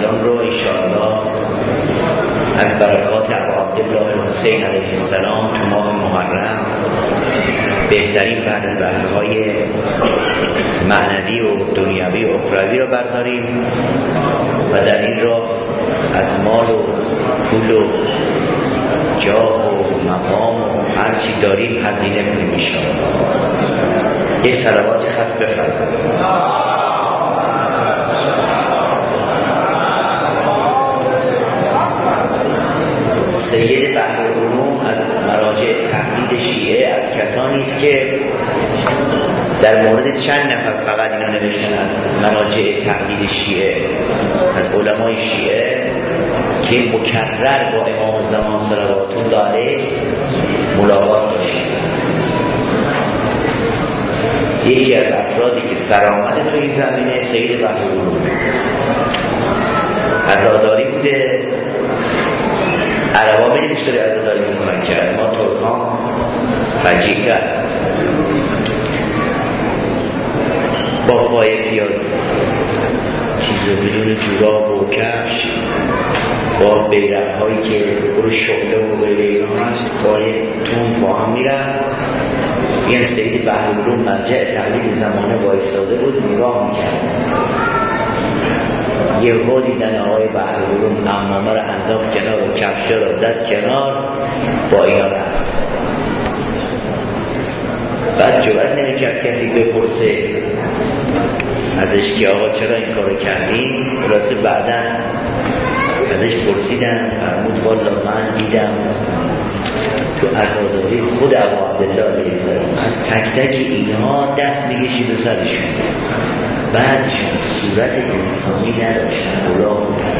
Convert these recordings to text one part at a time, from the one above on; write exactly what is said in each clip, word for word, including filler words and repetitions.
رمضان رو انشاءالله از برکات ابا عبدالله حسین علیه السلام تو ماه محرم بهترین بهره‌های معنوی و دنیوی و اخروی رو برداریم و در این راه از مال و پول و جاه و مقام و هر چی داریم هزینه کنیم انشاءالله. یه صلوات خط بفرمایید. سید بحرالعلوم از مراجع تقلید شیعه از کسانی است که در مورد چند نفر فقط اینا نوشتن از مراجع تقلید شیعه، از علمای شیعه که مکرر با امام زمان صلوات الله علیه ملاقات داشتن. یکی از افرادی که سرآمد تو این زمینه سید بحرالعلوم عزاداری بوده. عربا به بیشتری عزاداری میکنن که از ما ترکان فجیع کرد با پای پیاد چیز بدون جوراب و کفش با بیرق هایی که برو شغله و غیره اینا هست پای تون با هم میرن. این سید بحرالعلوم مرجع تقلید زمانه وایساده بود نگاه میکرد. یه ها دیدن آقای بحرالعلوم عمامه رو انداخت کنار و کفشه رو زد کنار با اینا رفت. بعد جرأت نمیکرد کسی بپرسه ازش که آقا چرا این کارو کردی؟ خلاصه بعدا ازش پرسیدن فرمود والا من دیدم تو عزاداری خود ابا عبدالله علیه السلام از تک تک اینها دست میکشید و سرشون بعدشون صورت انسانی نداشتن اولا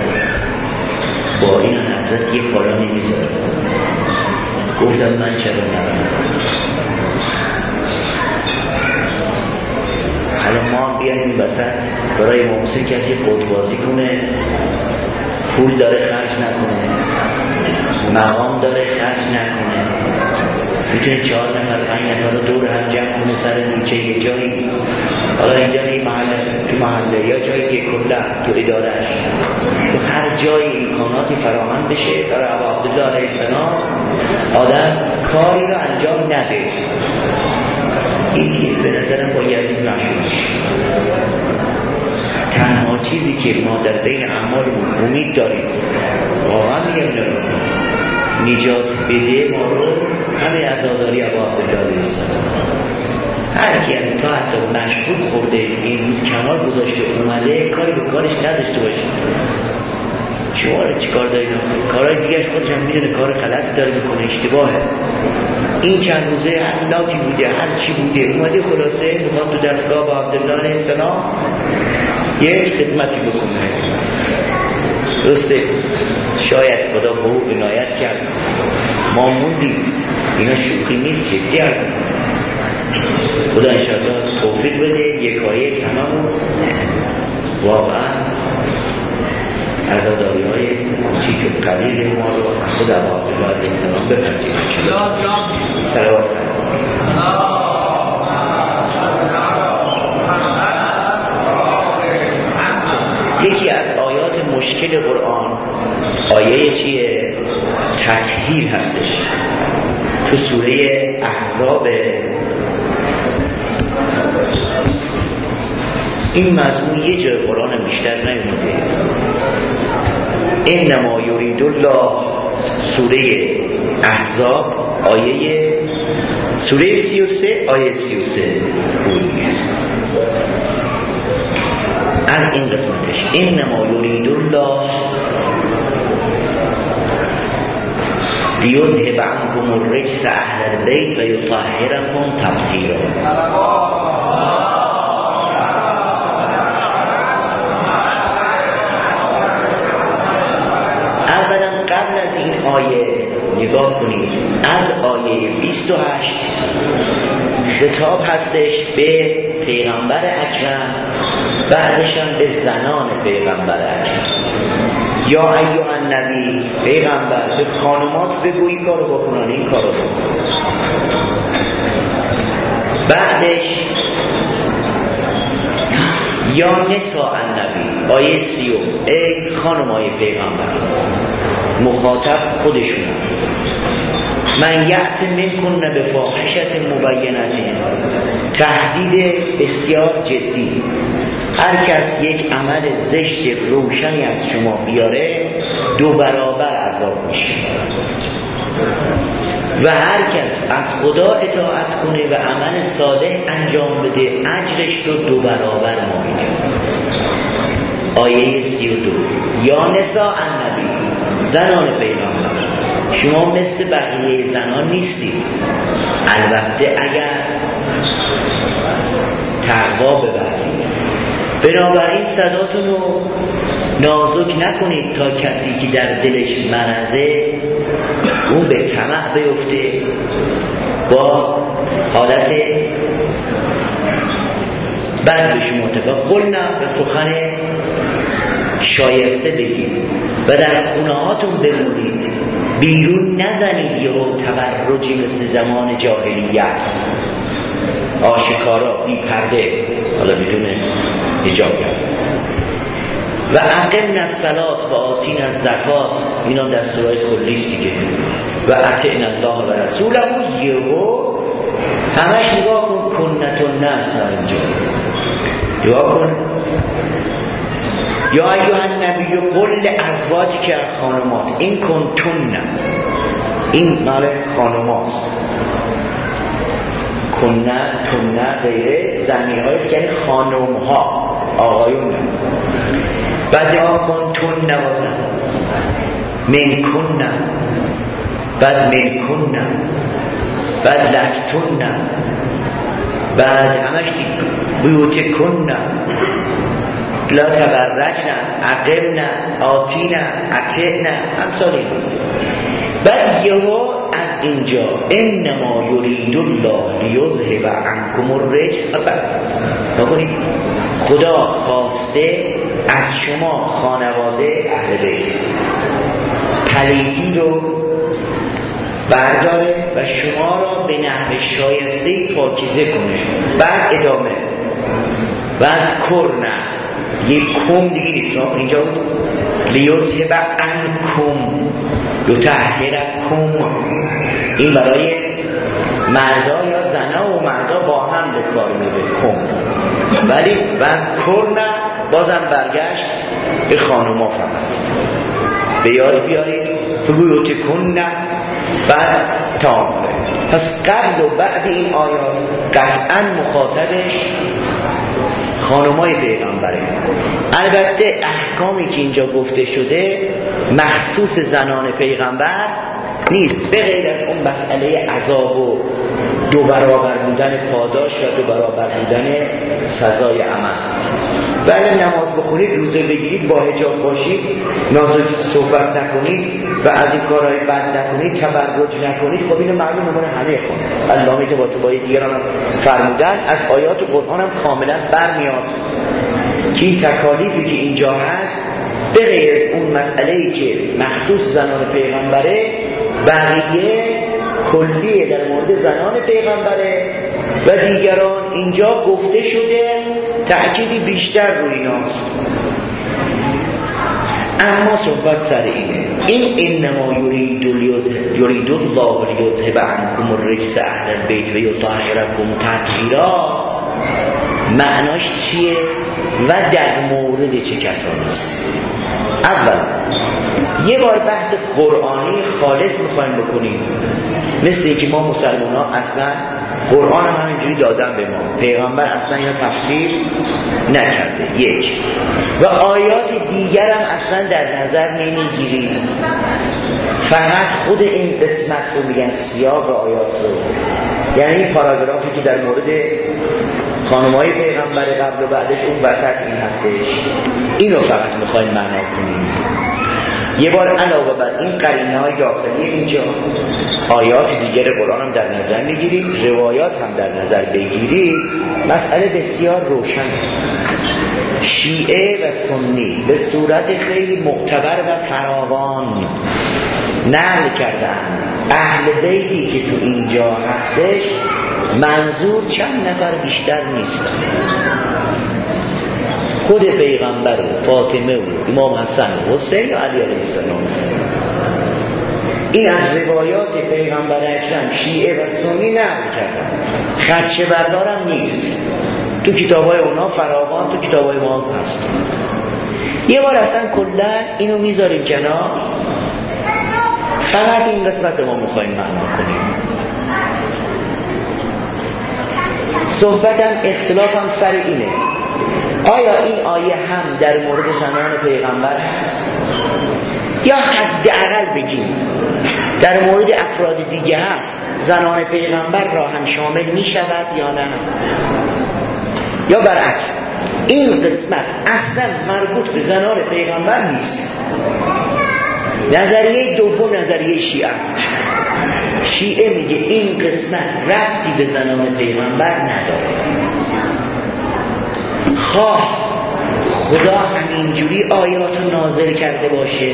با این حضرت یه کارا نمیذاره. گفتم من چرا نرم. حالا ما بیایم این بسط برای ممسه کسی خودبازی کنه، پول داره خرج نکنه، مقام داره خرج نکنه، میتونه چهار نفر پنج نفر رو دور هم جمع کنه سر نیچه یه جایی. حالا اینجا این محله تو محله یا جایی که کلا تو ادارهش تو هر جایی امکاناتی فراهم بشه برای ابا عبدالله علیه السلام آدم کاری رو انجام نده. این به نظرم با یزید مشهور میشه. تنها چیزی که ما در بین اعمالمون امید داریم واقعا میگم نجات بده ما رو همه عزاداری ابا عبدالله علیه السلام. هر کی هم تا حتی مشروب خورده این روز کنار گذاشته اومده کاری به کارش نداشته باشه. شما رو چی کار دارید؟ کارهای دیگرش خودش هم میدونه کار غلط داره میکنه، اشتباهه. این چند روزه هر لاتی بوده هر چی بوده اومده خلاصه میخواد تو دستگاه با عبدالله علیه السلام یه خدمتی بکنه. درسته شاید خدا به او عنایت کرد ما موندیم. اینا شوخی نیست، جدی هستن. خدا انشاءالله توفیق بده یکایی تمام واقعا عزاداری های کوچیک و قلیل ما رو خود ابا عبدالله علیه السلام بپذیریم. صلوات یکی از آیات مشکل قرآن آیه چیه؟ تطهیر هستش. تو سوره احزاب این مضمون یه جای قرآن بیشتر نیومده. انما یرید الله سوره احزاب آیه سوره سی و سه آیه سی و سه از این قسمتش انما یرید الله لیذهب عنکم الرجس اهل البیت و یطهرکم تطهیرا. اولا قبل از این آیه نگاه کنید از آیه بیست و هشت خطاب هستش به پیغمبر اکرم، بعدش هم به زنان پیغمبر اکرم. یا ایها النبی پیغمبر به خانمات بگو این کارو بکنن این کارو بکن. بعدش یا نساء النبی آیه سیوم ای خانمای پیغمبر، مخاطب خودشون، من یأت منکن بفاحشة مبینة، تهدید بسیار جدی، هر کس یک عمل زشت روشنی از شما بیاره دو برابر عذاب میشه و هر کس از خدا اطاعت کنه و عمل صالح انجام بده اجرش رو دو برابر ما میده. آیه سی و دو یا نساء النبی، زنان پیغمبر، شما مثل بقیه زنان نیستید، البته اگر تقوا بورزید. بنابراین صداتون رو نازک نکنید تا کسی که در دلش مرضه اون به طمع بیفته، با حالت بد به شما تفاق قلنا و سخن شایسته بگید و در خونه هاتون بمونید، بیرون نزنید یهو تبرجی مثل زمان جاهلیت، آشکارا بی پرده، حالا بدون حجاب. و اقمنا الصلاة و آتینا الزکات، اینا در سورای کلیستی که و اطعنا الله و رسوله، یهو همش نگاه کن کنت الناس اینجا نگاه کن. یا ایها النبی قل لازواجک خانمات این کنتن، این مال خانماست، کنه کنه غیره زمین هایست که خانم ها آقایون. بعد یا کنتن نوازن من کنه، بعد من کنه، بعد لستن، بعد همش بیوت کنه لا تبرجن عقبن آتینا اطعنا همسالی. بعد یهو از اینجا انما یرید الله لیذهب عنکم الرجس، نکنید خدا خواسته از شما خانواده اهل بیت پلیدی رو برداره و شما را به نحو شایسته پاکیزه کنه. بعد ادامه و از کرنه یک کم دیگه نیست اینجا لیذهب عنکم یطهرکم، این برای مردا یا زنا و مردا با هم به کار میره کم، ولی بعد کرنه بازم برگشت به خانوما فقط. به یاد بیارید بگویوت کنه بعد تام. پس قبل و بعد این آیات قطعا مخاطبش خانمای پیغمبره. البته احکامی که اینجا گفته شده مخصوص زنان پیغمبر نیست، به غیر از اون مسئله عذاب و دو برابر بودن پاداش و دو برابر بودن سزای عمل. بله نماز بخونید، روزه بگیرید، با حجاب باشید، نازک صحبت نکنید و از این کارهای بد نکنید، تبرج نکنید. خب اینو معلومه من همه خون علامه که با تو باید دیگران هم فرمودن از آیات قرآن هم کاملا برمیاد که این تکالیفی که اینجا هست به غیر از اون مسئله‌ای که مخصوص زنان پیغمبره، بقیه کلیه در مورد زنان پیغمبره و دیگران اینجا گفته شده، تأکیدی بیشتر روی ایناست. اما صحبت سر اینه، این انما یرید یرید الله لیذهب عنکم الرجس اهل البیت و یطهرکم تطهیرا، معناش چیه و در مورد چه کسانی است؟ اول یه بار بحث قرآنی خالص میخوایم بکنیم، مثل اینکه ما مسلمان ها اصلا قرآن هم همینجوری دادن به ما، پیغمبر اصلا اینو تفسیر نکرده. یک و آیات دیگر هم اصلا در نظر نمیگیریم، فقط خود این قسمت رو میگن، سیاق آیات رو، یعنی این پاراگرافی که در مورد خانمای پیغمبر قبل و بعدش اون وسط این هستش، اینو فقط میخوایم معنا کنیم. یه بار علاوه بر این قرینه های داخلی اینجا آیات دیگر قرآن هم در نظر میگیریم، روایات هم در نظر بگیریم، مسئله بسیار روشن. شیعه و سنی به صورت خیلی معتبر و فراوان نقل کردن اهل بیتی که تو اینجا هستش منظور چند نفر بیشتر نیست. خود پیغمبر و فاطمه و امام حسن و حسین و علی علیه السلام. این از روایات پیغمبر اکرم شیعه و سنی نقل کردن، خدشه بردارم نیست، تو کتابای اونا فراوان، تو کتابای ما هست. یه بار اصلا کلا اینو میذاریم کنار، فقط این قسمت ما میخوایم معنا کنیم. صحبتم اختلافم سر اینه، آیا این آیه هم در مورد زنان پیغمبر هست یا حداقل بگیم در مورد افراد دیگه هست، زنان پیغمبر را هم شامل می شود یا نه، یا برعکس این قسمت اصلا مربوط به زنان پیغمبر نیست. نظریه دوم نظریه شیعه است. شیعه میگه این قسمت ربطی به زنان پیغمبر نداره، خواه خدا همینجوری آیات نازل کرده باشه،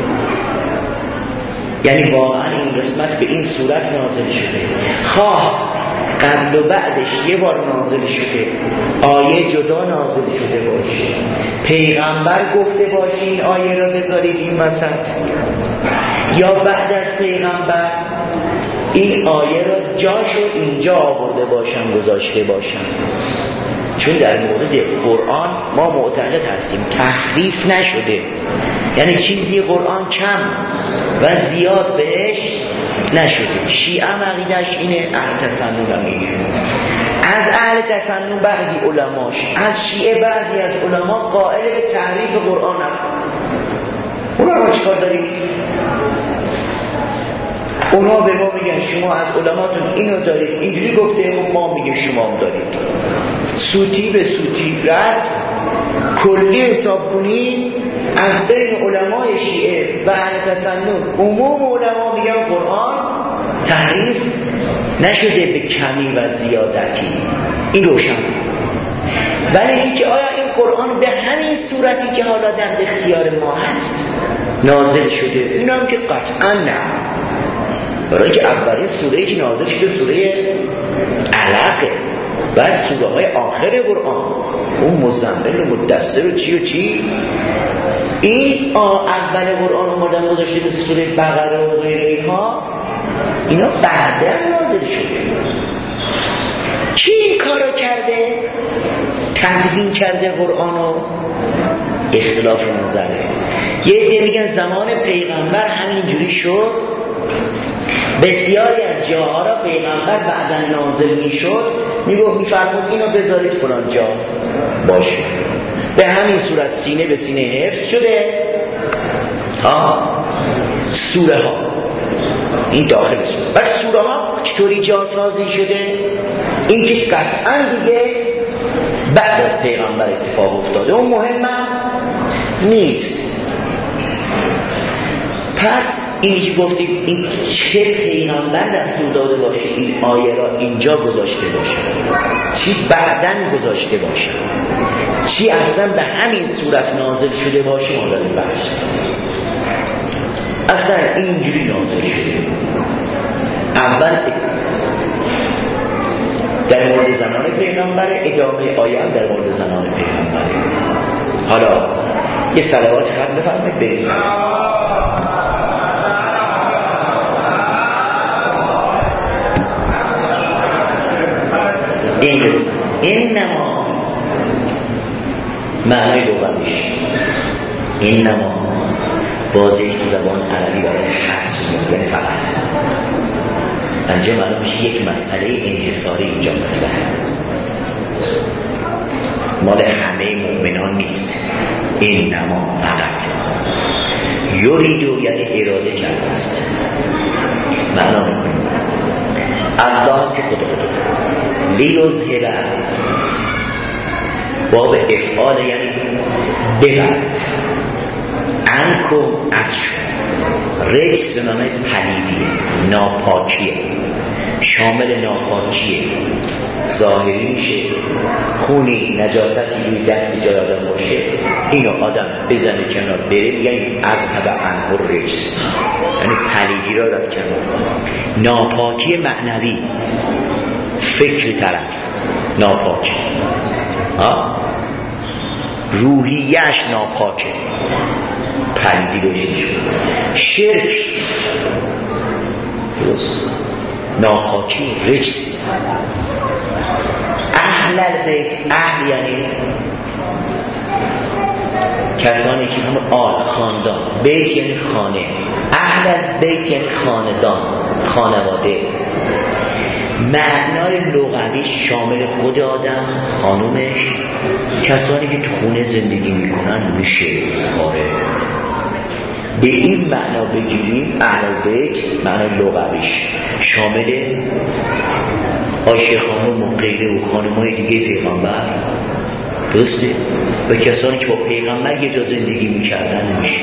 یعنی واقعا این قسمت به این صورت نازل شده، خواه قبل و بعدش یه بار نازل شده، آیه جدا نازل شده باشه، پیغمبر گفته باشه این آیه را بذارید این وسط، یا بعد از پیغمبر این آیه را جاشو اینجا آورده باشن گذاشته باشن. چون در مورد قرآن ما معتقد هستیم تحریف نشده، یعنی چیزی قرآن کم و زیاد بهش نشده. شیعه عقیده‌اش اینه، اهل تسنن هم اینه. از اهل تسنن بعضی علماش، از شیعه بعضی از علما قائل به تحریف قرآن هم. اونا رو چکار داریم؟ اونا به ما میگن شما از علماتون اینو دارید اینجوری گفته، ما میگیم شما هم دارید. سوتی به سوتی رد کلی حساب کنید، از بین علمای شیعه و اهل تسنن عموم علما میگن قرآن تحریف نشده به کمی و زیادتی. این روشن. ولی اینکه آیا این قرآن به همین صورتی که حالا در اختیار ما هست نازل شده، این هم که قطعا نه. برای که اولین سوره‌ای که نازل شده سوره علقه، بعد سوره های آخر قرآن اون مزمل و مدثر و چی و چی. این اول قرآن اومدن گذاشته به سوره بقره و غیر اینها، اینا بعدا نازل شده. کی این کارو کرده؟ تدوین کرده قرآنو؟ اختلاف نظره. یه عده میگن زمان پیغمبر همینجوری شد، بسیاری از جاها را پیغمبر بعداً نازل میشد، میگفت میفرمود اینو بذارید فلان جا باشه، به همین صورت سینه به سینه حفظ شده. ها سوره ها این داخل سوره، بعد سوره ها چطوری جاسازی شده؟ این که قطعاً دیگه بعد از پیغمبر اتفاق افتاده، اون مهم نیست. پس اینی که گفتیم این چه پیغمبر دستور داده باشه این آیه را اینجا گذاشته باشه، چی بعداً گذاشته باشه، چی اصلا به همین صورت نازل شده باشه، ما داریم بحث. اصلا اینجوری نازل شده. اول در مورد زنان پیغمبر، ادامه آیه هم در مورد زنان پیغمبر. حالا یه صلوات خط بفرمایید بریم. این قسم این نما معنی لغویش این نما بازی زبان عربی برای حس میگه فقط انجام معلوم میشه یک مسئله انحصاری اینجا مطرحه، مال همه مؤمنان نیست. این نما فقط یریدو یعنی اراده کرده است. معنا میکنیم الله که خود خود لیوزهبه باب افعال یعنی ببرد انکم از شما. رجس به معنی پلیدیه، ناپاکیه، شامل ناپاکیه، ظاهری میشه خونی نجاستی روی دستی جای آدم باشه، اینو آدم بزنه کنار بره، یعنی از هبه انه رجس، یعنی پلیدی را داد کنار. ناپاکی معنوی، فکر طرف ناپاکی. ها روحیه‌اش ناپاکه، پلیدی روش نشون، شرک درست، ناپاکی، رجس. اهل البیت، اهل یعنی کسانی که هم آل، خاندان، بیت یعنی خانه، اهل البیت یعنی خاندان، خانواده. معنای لغوی شامل خود آدم، خانومش، کسانی که تو خونه زندگی میکنن میشه. آره به این معنا بگیریم اهل البیت، معنای لغویش شامل عایشه خانم و غیره و خانم‌های دیگه پیغمبر، درسته؟ و کسانی که با پیغمبر یه جا زندگی میکردن میشه،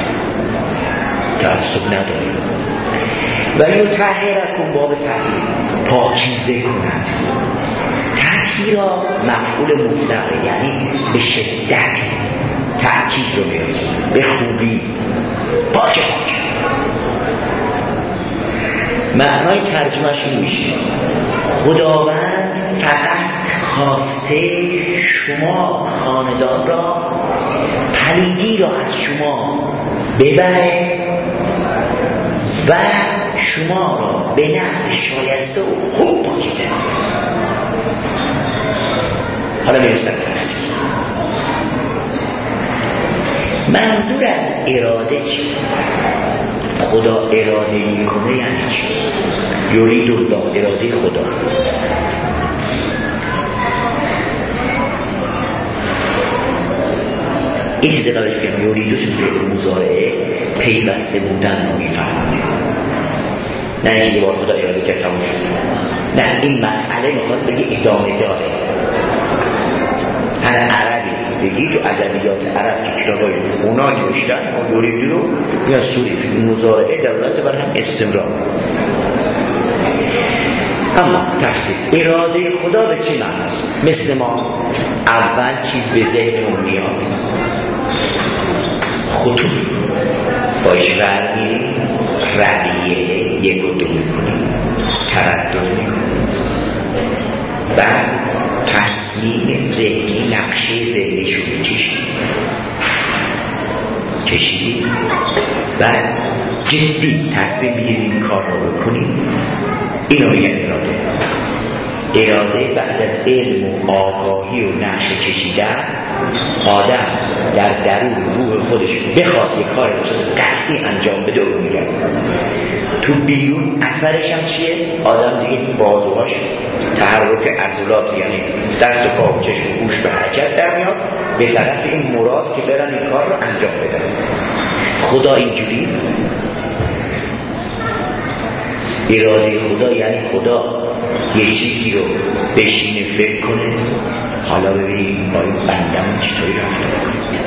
تعصب نداره. و یطهرکم، باب تطهیر، پاکیزه کند. تطهیر را مفعول مطلقه، یعنی به شدت تأکید رو میرسونه، به خوبی، پاک پاک. معنای ترجمهش این میشه خداوند فقط خواسته شما خاندان را، پلیدی را از شما ببره و شما را به نحو شایسته و خوب پاکیزه. حالا میرسم تفسیر. منظور از اراده چی؟ خدا اراده میکنه یعنی چی؟ یرید الله، اراده خدا. این چیزی قبلش بگم، یریدوش فعل مضارعه پیوسته بودن رو میفهمه، نه اینکه یه بار خدا اراده کرد تموم شد. نه، این مسئله میخواد بگه ادامه داره. هر عربی بگی تو ادبیات عرب که کتابای اونا نوشتن اون یریدو رو یا سوری مضارعه دلالت بر هم استمرار. اما تفسیر اراده خدا به چی معناست؟ مثل ما اول چیز به ذهنمون میاد، خطوط باش ورمی رعیه یک و دو میکنیم، تردد میکنیم، بعد تصمیم ذهنی، نقشه ذهنی شو میکشیم کشیدیم، بعد جدی تصمیم بگیریم این کار رو بکنیم. اینو میگن اراده. اراده بعد از علم و آگاهی و نقشه کشیدن، آدم در درون روح خودش بخواد یک کار رو قصدی انجام بده رو میگن. تو بیرون اثرش هم چیه؟ آدم دیگه بازوهاش تحرک عضلات، یعنی دست و پا و چشم و گوش به حرکت در میاد به طرف این مراد که برن این کار رو انجام بدن. خدا اینجوری اراده خدا یعنی خدا یه چیزی رو بشینه فکر کنه، حالا ببینیم با این بندم چطوری رفته کنید،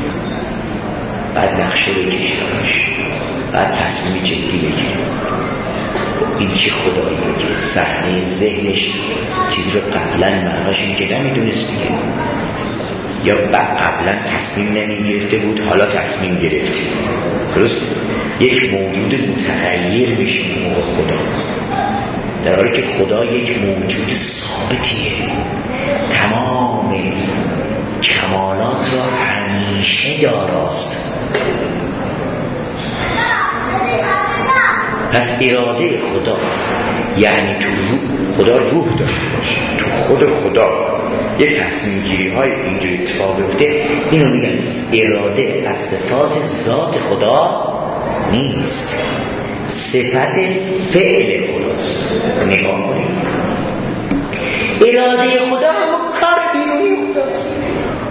بعد نقشه بکشیدش، بعد تصمیم جدی بگیره. این چی خداییه که صحنه ذهنش چیزی رو قبلا معناش این که نمیدونست دیگه، یا قبلا تصمیم نمیگرفته بود حالا تصمیم گرفته. درست؟ یک موجود متغیر میشه موقع خدا، در حالی که خدا یک موجود ثابتیه، تمام کمالات را همیشه داراست. پس اراده خدا یعنی تو روح، خدا روح داشته باشه، تو خود خدا یه تصمیم گیری های اینجوری اتفاق بیفته، اینو میگن اراده. از صفات ذات خدا نیست، صفت فعل خداست. نگاه کنید، اراده خدا هم کار بیرونی خداست.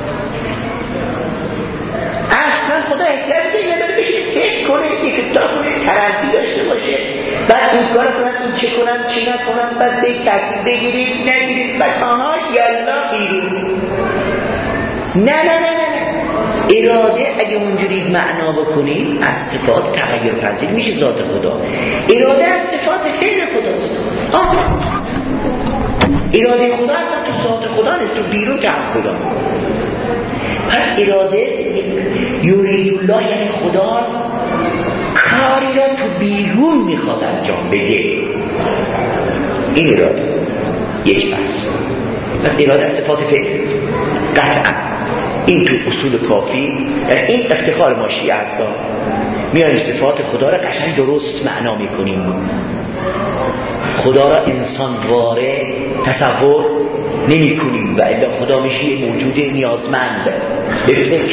اصلا خدا احتیاجی نداره بشه فکر کنه، یک تا کنه، تربی داشته باشه، بعد این کار کنن، این چه کنن، چی نکنن، بعد به تصمیم بگیرید نگیرید، بعد آنها یلا بیرون. نه نه نه نه اراده اگه اونجوری معنا بکنیم از صفات تغییر پذیر میشه ذات خدا. اراده از صفات فعل خداست. آه اراده خدا اصلا تو ذات خدا نیست، تو بیرون تحقق خدا. پس اراده یرید الله یعنی خدا کاری را تو بیرون میخواد انجام بده. این اراده یک بحث. پس اراده از صفات فعل قطعا این تو اصول کافی، یعنی این افتخار ما شیعه هست، میایم صفات خدا را قشنگ درست معنا میکنیم. خدا را انسان واره تصور نمی کنیم و الا خدا میشه یه موجود نیازمند به فکر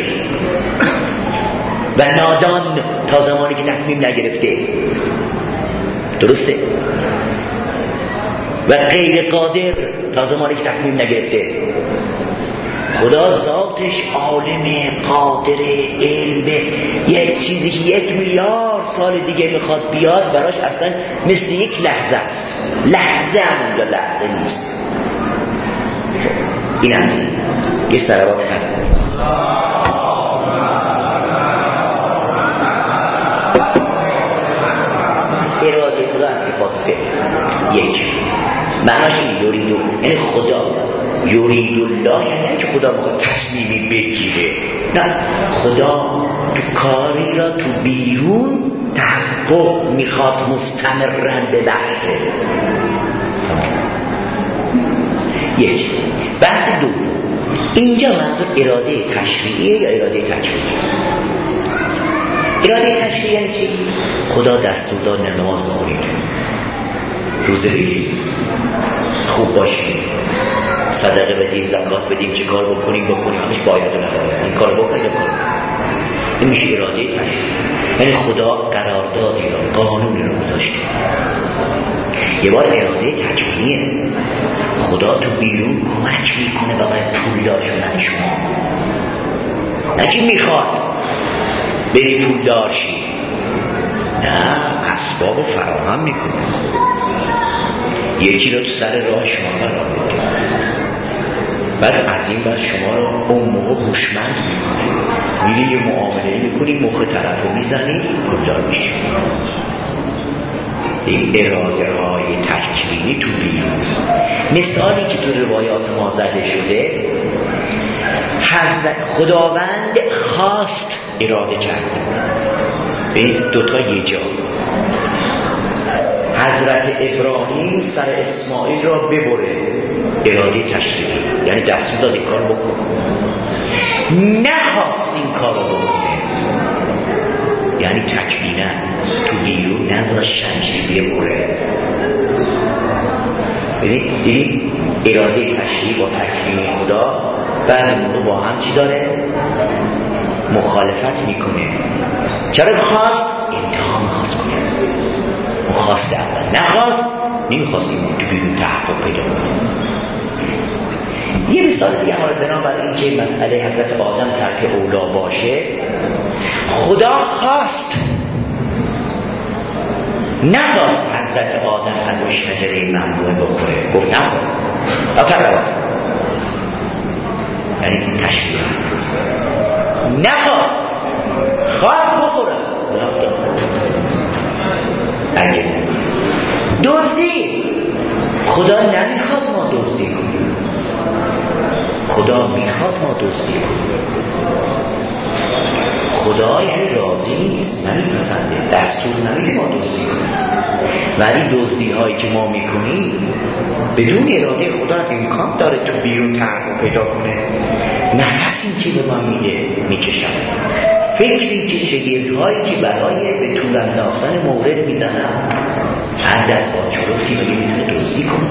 و نادان تا زمانی که تصمیم نگرفته، درسته؟ و غیر قادر تا زمانی که تصمیم نگرفته. خدا ذاتش عالم قادر علم، یک چیزی که یک میلیارد سال دیگه میخواد بیاد براش اصلا مثل یک لحظه است. لحظه هم اونجا لحظه نیست. این از این یه صلوات هست. اراده خدا از صفات فعل یک معناش این یوریدو، یعنی خدا یورید الله، یعنی که خدا بخواد تصمیمی بگیره، نه، خدا تو کاری را تو بیرون تحقق میخواد مستمرن ببخشه. یک بحث دو، اینجا منظور اراده تشریعیه یا اراده تکوینیه؟ اراده تشریعی یعنی چی؟ خدا دستور داد نماز بخونید، روزه بگیرید، خوب باشید، صدقه بدیم، زکات بدیم، چه کار بکنیم بکنیم، همش باید و نباید، این کار بکنیم بکنیم. این میشه اراده تشریعی، یعنی خدا قراردادی را، قانونی را گذاشته. یه بار اراده تکوینیه، خدا تو بیرون کمک میکنه برای پولدار شدن شما، نه که میخواد بری پولدار شی، نه، اسباب فراهم میکنه. یکی رو تو سر راه شما قرار میده، بعد از این بعد شما رو اون موقع هوشمند میکنه، میری یه معامله میکنی، مخ طرف رو میزنی، پولدار میشی. این اراده های تکوینی تو بیرون. مثالی که تو روایات ما زده شده، حضرت خداوند خواست اراده کرد به دوتا یه جا. حضرت ابراهیم سر اسماعیل را ببره، اراده تشریعی، یعنی دستور داد این کار بکن. نخواست این کار رو بکنه، یعنی تکوینا تو بیرون نذاشت شمشیر ببره. ببینید این اراده تشریعی با تکوین خدا بعضی موقع با هم چی داره؟ مخالفت میکنه. چرا خواست؟ انتقام خواست کنه. خواست اول، نخواست نمیخواست این تو بیرون تحقق پیدا کنه. یه مثال دیگه حالا بنابراین اینکه مسئله حضرت آدم ترک اولا باشه، خدا خواست، نخواست حضرت آدم از اون شجره ممنوعه بخوره، گفت نخور اطروا، یعنی تشریع. نخواست، خواست بخوره، اگه دزدی، خدا نمیخواد ما دزدی کنیم، خدا میخواد ما دزدی کنیم. خدا یعنی راضی نیست، نمیپسنده، دستور نمیده ما دزدی کنیم، ولی دزدی هایی که ما میکنیم بدون اراده خدا امکان داره تو بیرون تحقق پیدا کنه. نفسی که به ما میده میکشم، فکری که شگرد هایی که برای به طول انداختن مورد میزنم، هر دست آچرفتی مگه میتونه دزدی کنه؟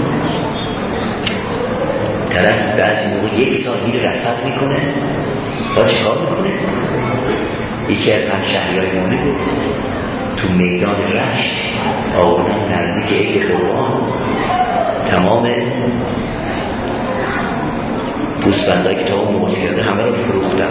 طرف بعضی موقع یک سال میره رصد میکنه، با چکار میکنه؟ یکی از همشهریهای مونی بود تو میدان رشت آوردن نزدیک عید قربان، تمام گوسفندایی که تا اون موز کرده همه رو فروختن.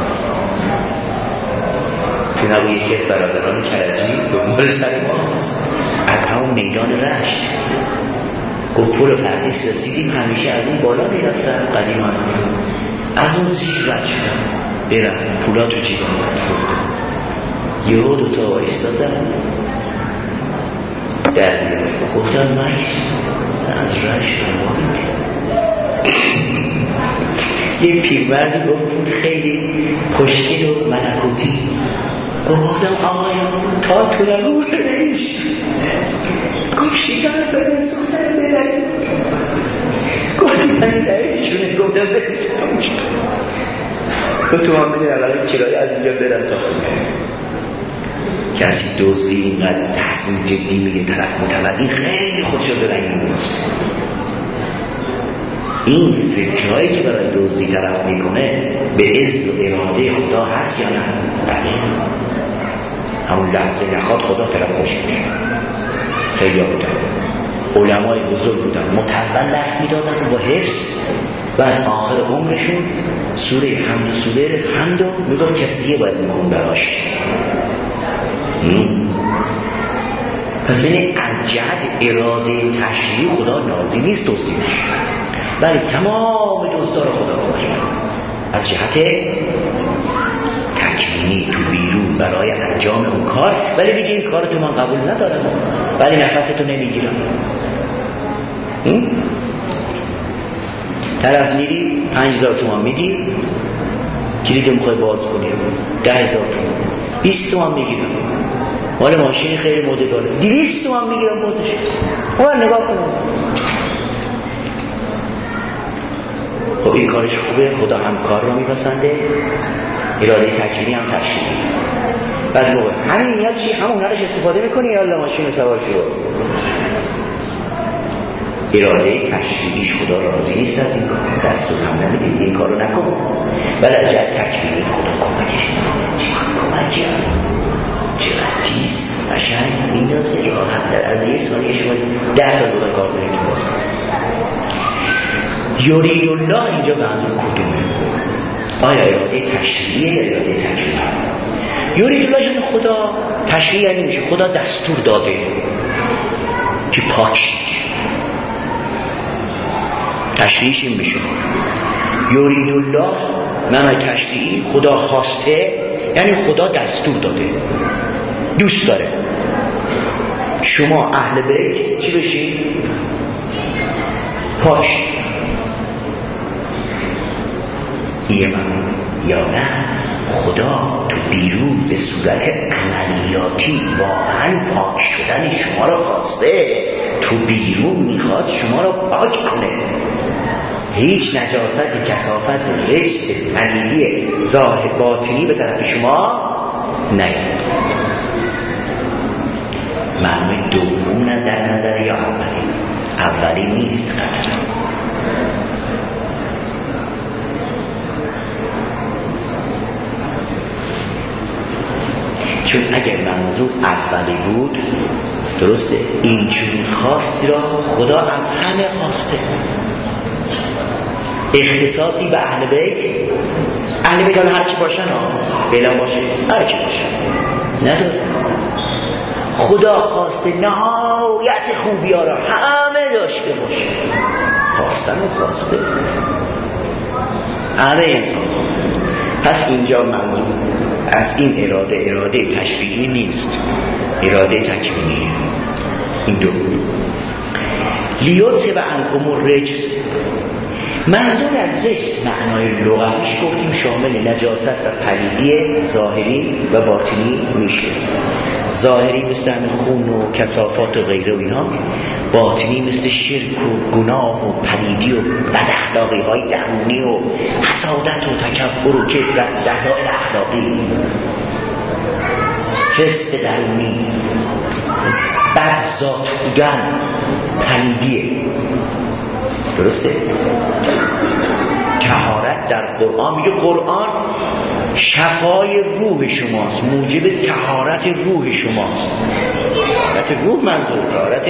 تو نبو یکی از برادران کرجی به مول سر ماست از همون میدان رشت گفت پول پردیس رسیدیم، همیشه از این بالا میرفتن قدیمان، از اون زیر رد شدن برم پولا تو جیبان یه رو دوتا وایستادن در میرم گفتن مایست از رشت رو یه پیرمردی گفت پول خیلی خوشگل و ملکوتی، گفتم آقایان تا تو رو رئیس گفت شیطان فرنسوزن برد، گفت من رئیس شونه، گفتم برد دو تومن میده اولا کرایه از اینجا برن تا خونه. کسی دزدی اینقدر تصمیم جدی میگه طرف متولی خیلی خودشو درنگی نیست. این فکرهایی که برای دزدی طرف میکنه به عز و اراده خدا هست یا نه؟ بله. همون لحظه نخواد خدا طرف خوش میشه. خیلی ها بودن علمای بزرگ بودن متول درس میدادن با حفظ و آخر عمرشون سوره حمد و سوره حمد و میگم کسیه باید میکن براش. پس بینه از جهت اراده تشریعی خدا نازی نیست دزدیش، ولی تمام دزدار خدا کمک از جهت تکوینی تو بیرون برای انجام اون کار. ولی بگه این کار تو من قبول ندارم ولی نفستو نمیگیرم. طرف میری پنج هزار تومان میدی کلیدو میخوای باز کنی ده هزار تومان بیست تومان میگیرم مال ماشین خیلی مدل دویست تومان میگیرم بازش اون نگاه کنم. خب این کارش خوبه؟ خدا هم کار رو میپسنده، اراده تکوینی هم تشریعی. بعد موقع همین میاد چی؟ همون هرش استفاده میکنی یا الله ماشین سوار شد. اراده تشریعیش خدا راضی نیست از این کار، دست رو هم نمیدید این کار رو نکن. ولی از جهت تکوینی خدا کمکش چیکار کمکی هم چقدر تیز قشنگ میندازه راحت در از یه ثانیه شما ده سال بودن کار کنید تو باز. یرید الله اینجا منظور کدومه؟ آیا اراده تشریعی یا اراده تکوینی؟ یرید الله یعنی خدا تشریعی یعنی میشه خدا دستور داده که پاک شید. تشریعیش این میشه یرید الله معنی تشریعی خدا خواسته یعنی خدا دستور داده دوست داره شما اهل بیت چی بشید؟ پاک شید. یه من یا نه خدا تو بیرون به صورت عملیاتی واقعا پاک شدن شما رو خواسته، تو بیرون میخواد شما رو پاک کنه. هیچ نجاست کثافت رجس پلیدی ظاهر باطنی به طرف شما نیاد. معنی دوم نه در نظر یا اولی اولی نیست قطعا. چون اگر منظور اولی بود درسته اینجور خواستی را خدا از همه خواسته. اختصاصی به اهل بیت اهل بیت هر کی باشن ها بلا باشه هر کی باشن نداره. خدا خواسته نهایت خوبی ها را همه داشته باشه. خواستن و خواسته همه انسان. پس اینجا منظور از این اراده اراده تشریعی نیست، اراده تکوینی. این دو لیوسه و انکم الرجس. منظور از رجس معنای لغویش گفتیم شامل نجاست و پلیدی ظاهری و باطنی میشه. ظاهری مثل همین خون و کثافات و غیره و اینها، باطنی مثل شرک و گناه و پلیدی و بداخلاقی های درونی و حسادت و تکبر و کبر و رذائل اخلاقی، فسق درونی، بد ذات بودن، پلیدیه. درسته؟ طهارت در قرآن میگه قرآن شفای روح شماست، موجب طهارت روح شماست. طهارت روح منظور طهارت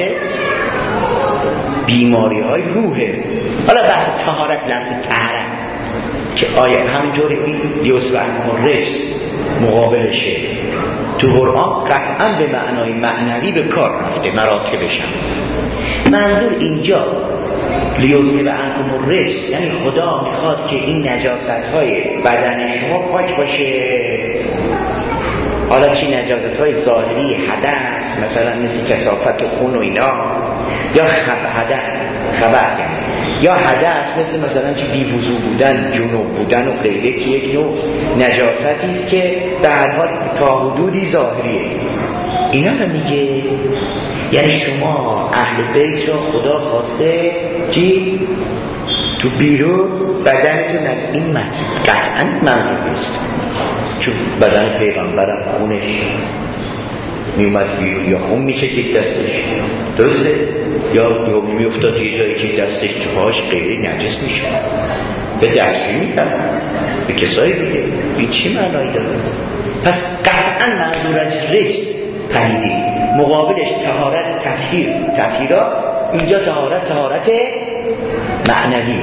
بیماری های روحه. حالا بحث طهارت لفظ طهارت که آیا همینطوری این یوسف انکم رجس مقابلشه تو قرآن قطعا به معنای معنوی به کار رفته، مراتبش هم. منظور اینجا لیوسف انکم الرجس یعنی خدا میخواد که این نجاست های بدن شما پاک باشه. حالا چی نجاست های ظاهری حدث مثلا مثل کثافت و خون و اینا، یا حدث خبث یا حدث مثل مثلا چی بیوضو بودن، جنوب بودن و غیره که یک نوع نجاستی است که به هر حال تا حدودی ظاهریه. اینا رو میگه یعنی شما اهل بیت را خدا خواسته چی؟ تو بیرون بدنتون از این متن قطعا منظور نیست، چون بدن پیغمبرم خونش میومد بیرون یا خون میچکید دستش، درسته؟ یا دومی میافتاد یه جایی که دستش پاش غیر نجس میشه به دستشویی میکنن به کسایی دیگه. این چی معنایی داره؟ پس قطعا منظور از رجس پلیدی، مقابلش طهارت تطهیر، تطهیرات اینجا طهارت طهارت معنوی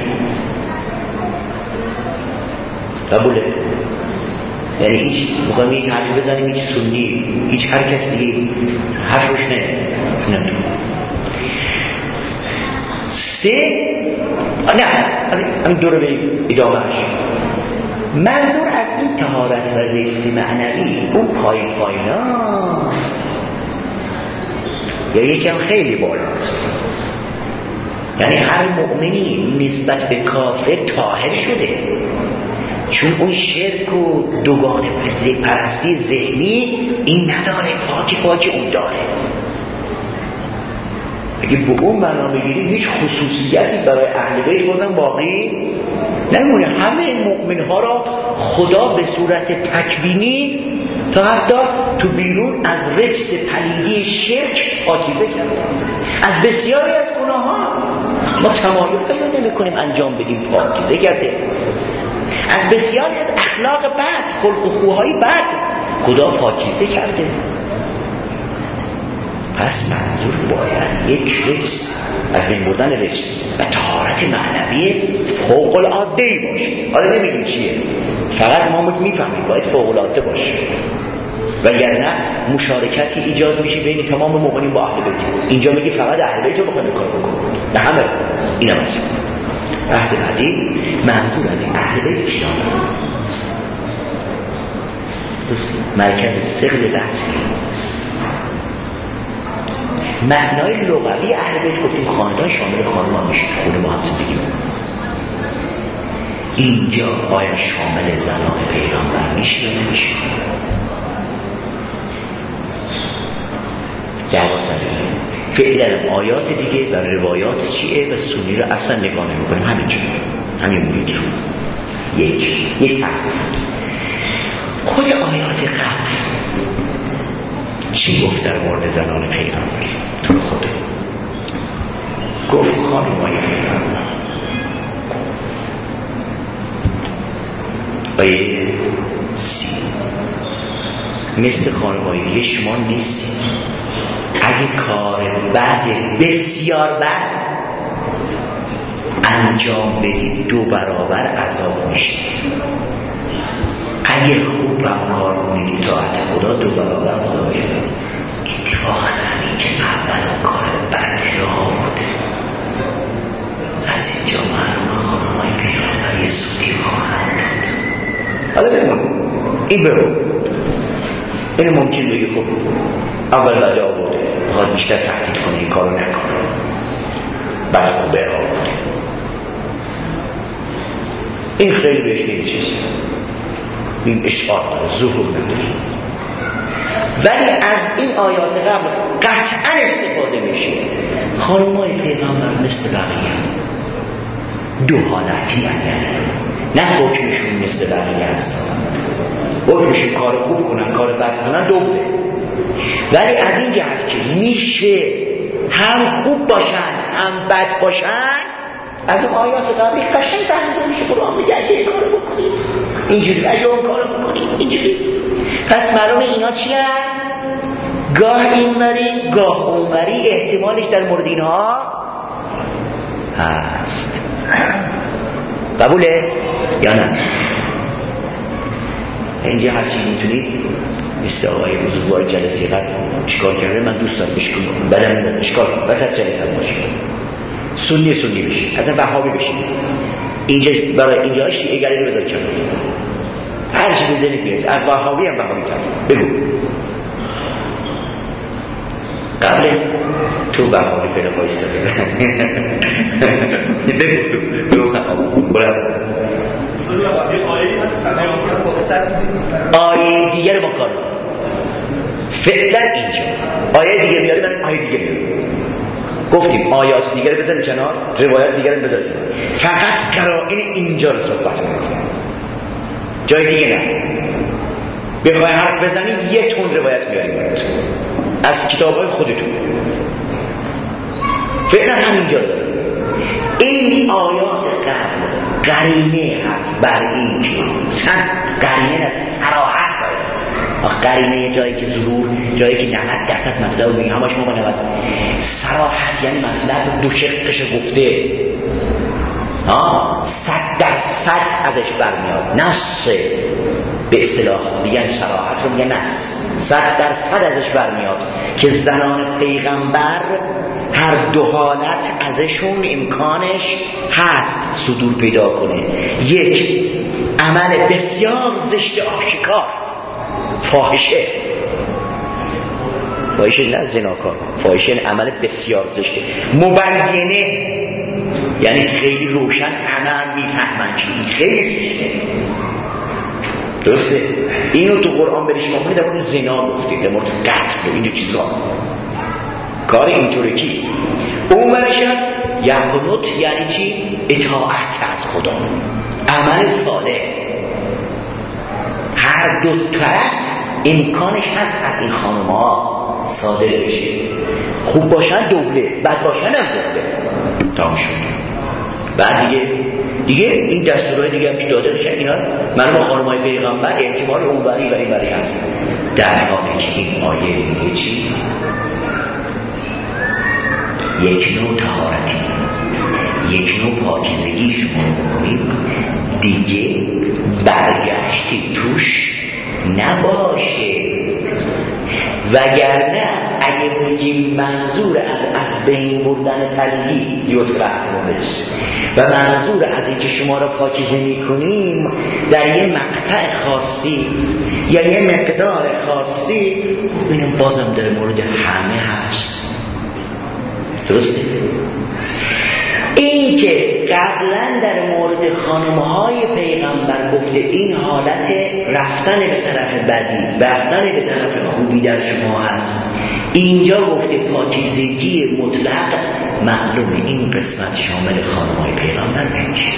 قبوله. یعنی هیچ مقامی یک حرفی بزنیم هیچ سنی هیچ هر کس دیگه حرف روش نمیدونه. سه نه همین دو رو بریم ادامهش. منظور از این طهارت و رجس معنوی اون پای پاییناست یا یکم خیلی بالاست؟ یعنی هر مؤمنی نسبت به کافر طاهر شده، چون اون شرک و دوگانه پرستی ذهنی این نداره، پاکی پاکی اون داره. اگه به اون معنا بگیریم هیچ خصوصیتی برای اهل بیت بازم باقی نمونه. همه مؤمن ها را خدا به صورت تکوینی تا حتی تو بیرون از رجس پلیدی شرک پاکیزه کرده. از بسیاری از گناه ها ما تمایل پیدا نمی کنیم انجام بدیم، پاکیزه کرده. از بسیاری از اخلاق بد، خلق و خوهای بد خدا پاکیزه کرده. پس منظور باید یک رجس، از بین بردن رجس و طهارت معنوی فوق العاده‌ای باشه. حالا نمیدونی چیه، فقط ما میفهمیم باید فوق العاده باشه، وگرنه مشارکتی ایجاد میشه بین تمام مؤمنین با اهل بیت. اینجا میگه فقط اهل بیت رو بخواد کار بکنه، نه همه. اینم است بحث بعدی. منظور از این اهل بیت چیه؟ مرکز ثقل بحثی. معنای لغوی اهل بیت گفتیم خاندان شامل خانم‌ها میشه، خونه با هم زندگی می‌کنن. اینجا آیا شامل زنان پیغمبر میشه یا نمیشه؟ جواب زدیم. فعلا آیات دیگه و روایات چیه و سنی رو اصلا نگاه نمی‌کنیم، همینجا همین موردی رو. یک یک فرق خود آیات قبل چی گفت در مورد زنان پیغمبر؟ تو خود گفت خانم‌های پیغمبر آیه سی مثل خانم‌های دیگه شما نیستید، اگه کار بعد بسیار بد انجام بدید دو برابر عذاب میشید، اگه خوب هم کار کنید اطاعت خدا دو برابر خدا میشه. اتفاقا همین که اول کار بد را بوده، از اینجا معلومه خانم‌های پیغمبر یه سوتی خواهند داد. حالا بمون این برو این ممکن بگی خب اول بده آورده بخواد بیشتر تحقیق کنه این کارو نکنه، بعد خوبه آورده، این خیلی بهش نمیچیز، این اشعار ظهور نداره. ولی از این آیات قبل قطعا استفاده میشه. خانم‌های پیغمبر مثل بقیه دو حالتی هستند، نه حکمشون مثل بقیه هست. حکمشون کار خوب کنن کار بد کنن دوباره، ولی از این جهت که میشه هم خوب باشن هم بد باشن، از اون آیات قبلی قشنگ فهمیده میشه. قرآن میگه اگه این کارو بکنید اینجوری، اگه اون کارو بکنید اینجوری. پس معلومه اینا چی هست؟ گاه اینوری گاه اونوری، احتمالش در مورد اینها هست. قبوله یا نه؟ اینجا هرچی میتونید مثل آقای بزرگوار جلسه قبل چیکار کرده، من دوست دارم بشکنم بدم میدم اشکال کنم وسط جلسه باشه سنی سنی بشید، اصلا وهابی بشید. اینجا برای اینجا شیعه گری رو بذار کنم، هر چی بزنید بیارید، از وهابی هم وهابی کرد. بگو قبل تو وهابی پیدا بایسته بگو بگو بگو آیه دیگر ما کار فعلا اینجا آیه دیگه بیاری من آیه دیگه بیاری گفتیم آیات دیگر بزنید کنار، روایات دیگر بزنید فقط قرائن اینجا رو صحبت میکنیم، جای دیگه نه. بخوای حرف بزنید یه تون روایت میاریم از کتاب‌های خودتون، فعلا همینجا داره. این آیات قبل قرینه هست بر این که چند قرینه از صراحت باید، قرینه جایی که ظهور، جایی که نود درصد مطلب رو بگیم، همش ما با نود صراحت یعنی مطلب دو شقش گفته، صد درصد ازش برمیاد، نص به اصطلاح میگن صراحت رو میگن نص، صد درصد ازش برمیاد که زنان پیغمبر هر دو حالت ازشون امکانش هست صدور پیدا کنه. یک، عمل بسیار زشت آشکار، فاحشه، فاحشه نه زناکار، فاحشه عمل بسیار زشته. مبینه یعنی خیلی روشن همه میفهمن چی خیلی زشته، درسته؟ اینو تو قرآن برش مخونی در مورد زنا گفتید، در مورد قتل و اینجور چیزا، کار اینطوره کی اون برشن یقنط یعنی چی؟ اطاعت از خدا، عمل صالح. هر دو طرف امکانش هست از این خانم ها صادر بشه، خوب باشن دوله، بد باشن هم دوله، تمام شد. بعد دیگه دیگه این دستورهای دیگه هم که داده بشن اینا من با خانم‌های پیغمبر احتمال اونوری و اینوری هست. در حالی که این آیه میگه چی؟ یک نوع طهارتی، یک نوع پاکیزگی شما بکنید، دیگه برگشتی توش نباشه. وگرنه اگه بگیم منظور از از بین بردن پلیدی یسرح نمرس و منظور از اینکه شما را پاکیزه میکنیم در یه مقطع خاصی یا یه مقدار خاصی، ببینیم بازم در مورد همه هست، درسته؟ این که قبلا در مورد خانمهای پیغمبر گفته این حالت رفتن به طرف بدی، رفتن به طرف خوبی در شما هست، اینجا گفته پاکیزگی مطلق، معلومه این قسمت شامل خانمهای پیغمبر نمیشه.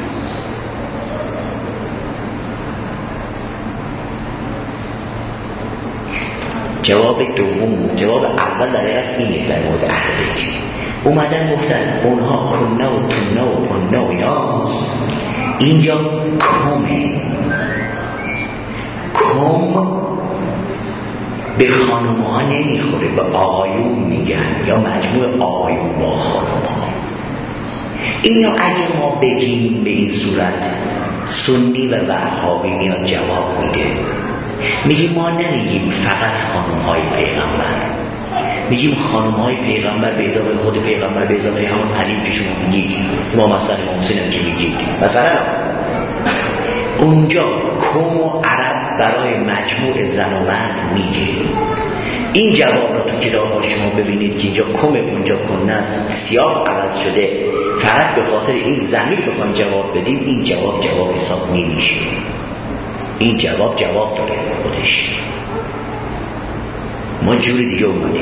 جواب دوم، جواب اول در حقیقت اینه در مورد اهل بیت. اومدن گفتن اونها کنه و تونه و کنه و یاز، اینجا کمه، کم به خانم ها نمیخوره، به آقایون میگن، یا مجموع آقایون با خانم ها. اینو اگه ما بگیم به این صورت، سنی و وهابی میاد جواب میده، میگیم ما نمیگیم فقط خانم های پیغمبر، میگیم خانم های پیغمبر به اضافه خود پیغمبر، به اضافه همون حدیث که شما میگید، ما مثلا محسن هم که میگید، مثلا اونجا کم و عرب برای مجموع زن و مرد میگه. این جواب رو تو کتاب ها شما ببینید که اینجا کم، اونجا کنه است، سیاق عوض شده، فقط به خاطر این ضمیر بخوایم جواب بدیم، این جواب جواب حساب نمیشه. این جواب جواب داره خودش. ما جوری دیگه اومدیم،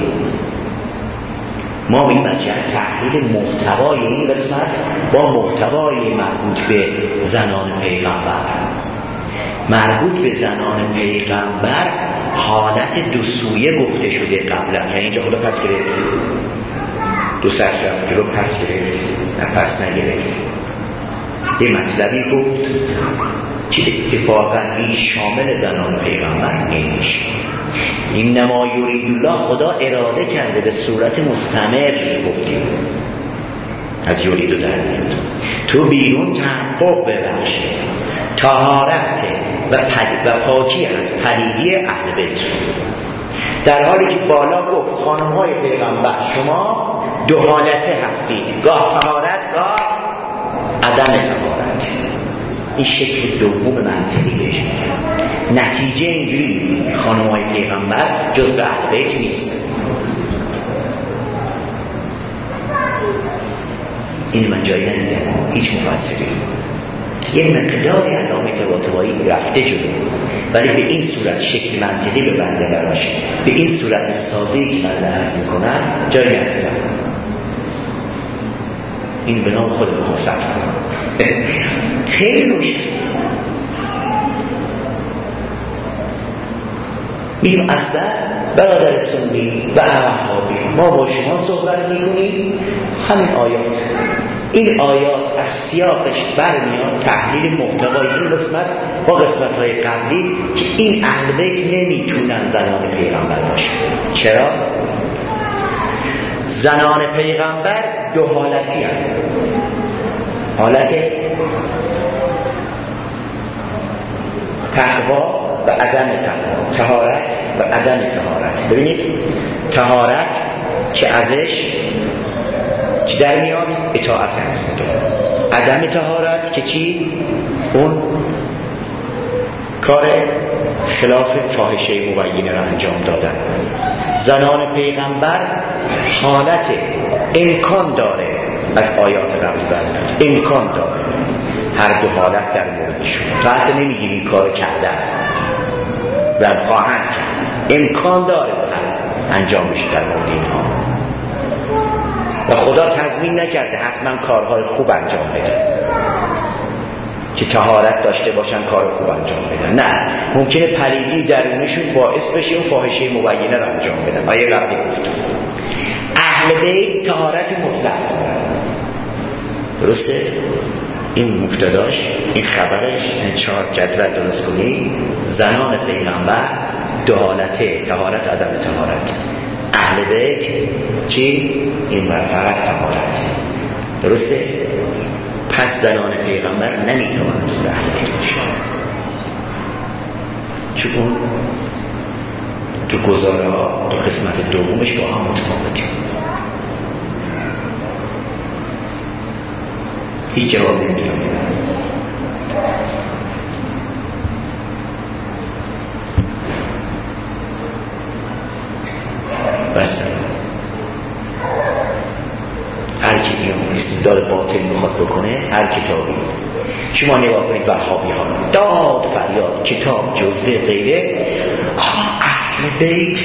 ما این مجموع تحلیل محتوای این قسمت با محتوای مربوط به زنان پیغمبر. مربوط به زنان پیغمبر حالت دو سویه گفته شده قبلا، یعنی اینجا خدا پس گرفت، دو سرش رفت رو پس گرفت، نه پس نگرفت. یه مطلبی گفت که اتفاقا این شامل زنان پیغمبر نمیشه. این نما یرید الله، خدا اراده کرده به صورت مستمر، گفتیم از یرید و در میاد تو بیرون تحقق ببخشه، طهارت و پد و پاکی از پلیدی اهل بیت، در حالی که بالا گفت خانم‌های پیغمبر شما دو حالته هستید، گاه طهارت گاه عدم طهارت. این شکل دوم منطقی بهش میگن. نتیجه اینجوری خانم‌های پیغمبر جز به اهل بیت نیست. این من جایی ندیدم هیچ مفسری، یه مقداری علامه طباطبایی رفته جلو، ولی به این صورت شکل منطقی به بنده براش، به این صورت ساده‌ای که من عرض میکنم جایی ندیدم. این به نام خود محاسب خیلی روشن. این اصلا برادر سنی و وهابی ما با شما صحبت میکنیم همین آیات. این آیات از سیاقش برمیاد تحلیل محتوای این قسمت با قسمت‌های قبلی که این اهل بیت نمیتونن زنان پیغمبر باشن. چرا؟ زنان پیغمبر دو حالتی هست. حالت تقوا و عدم تقوا، طهارت و عدم طهارت. ببینید طهارت که ازش چی در میاد؟ اطاعت هست. عدم طهارت که چی؟ اون کار خلاف فاحشه مبینه را انجام دادن. زنان پیغمبر حالت امکان داره از آیات قبلی برمیاد، امکان داره هر دو حالت در موردشون. تا حتی نمیگیم این کار کردن و خواهند کرد، امکان داره انجام بشه در مورد اینها و خدا تضمین نکرده حتما کارهای خوب انجام بده که طهارت داشته باشن کار خوب انجام بدن. نه، ممکنه پلیدی درونشون باعث بشه اون فاحشه مبینه رو انجام بدن. آیه قبلی گفتم اهل بیت طهارت مطلق دارن. درسته؟ این مبتداش، این خبرش، این چهار جدول درست کنی. زنان پیغمبر دو حالته، طهارت عدم طهارت. اهل بیت چی؟ این فقط طهارت. درسته؟ پس زنان پیغمبر نمیتوانند جز اهل بیت باشن، چون اون تو گزاره ها تو قسمت دومش با هم متفاوته. هیچ جواب نمیتونم بس هر کی بیان استدلال باطل میخواد بکنه، هر کتابی شما نگاه کنید وهابی ها داد فریاد کتاب جزوه غیره اهل بیت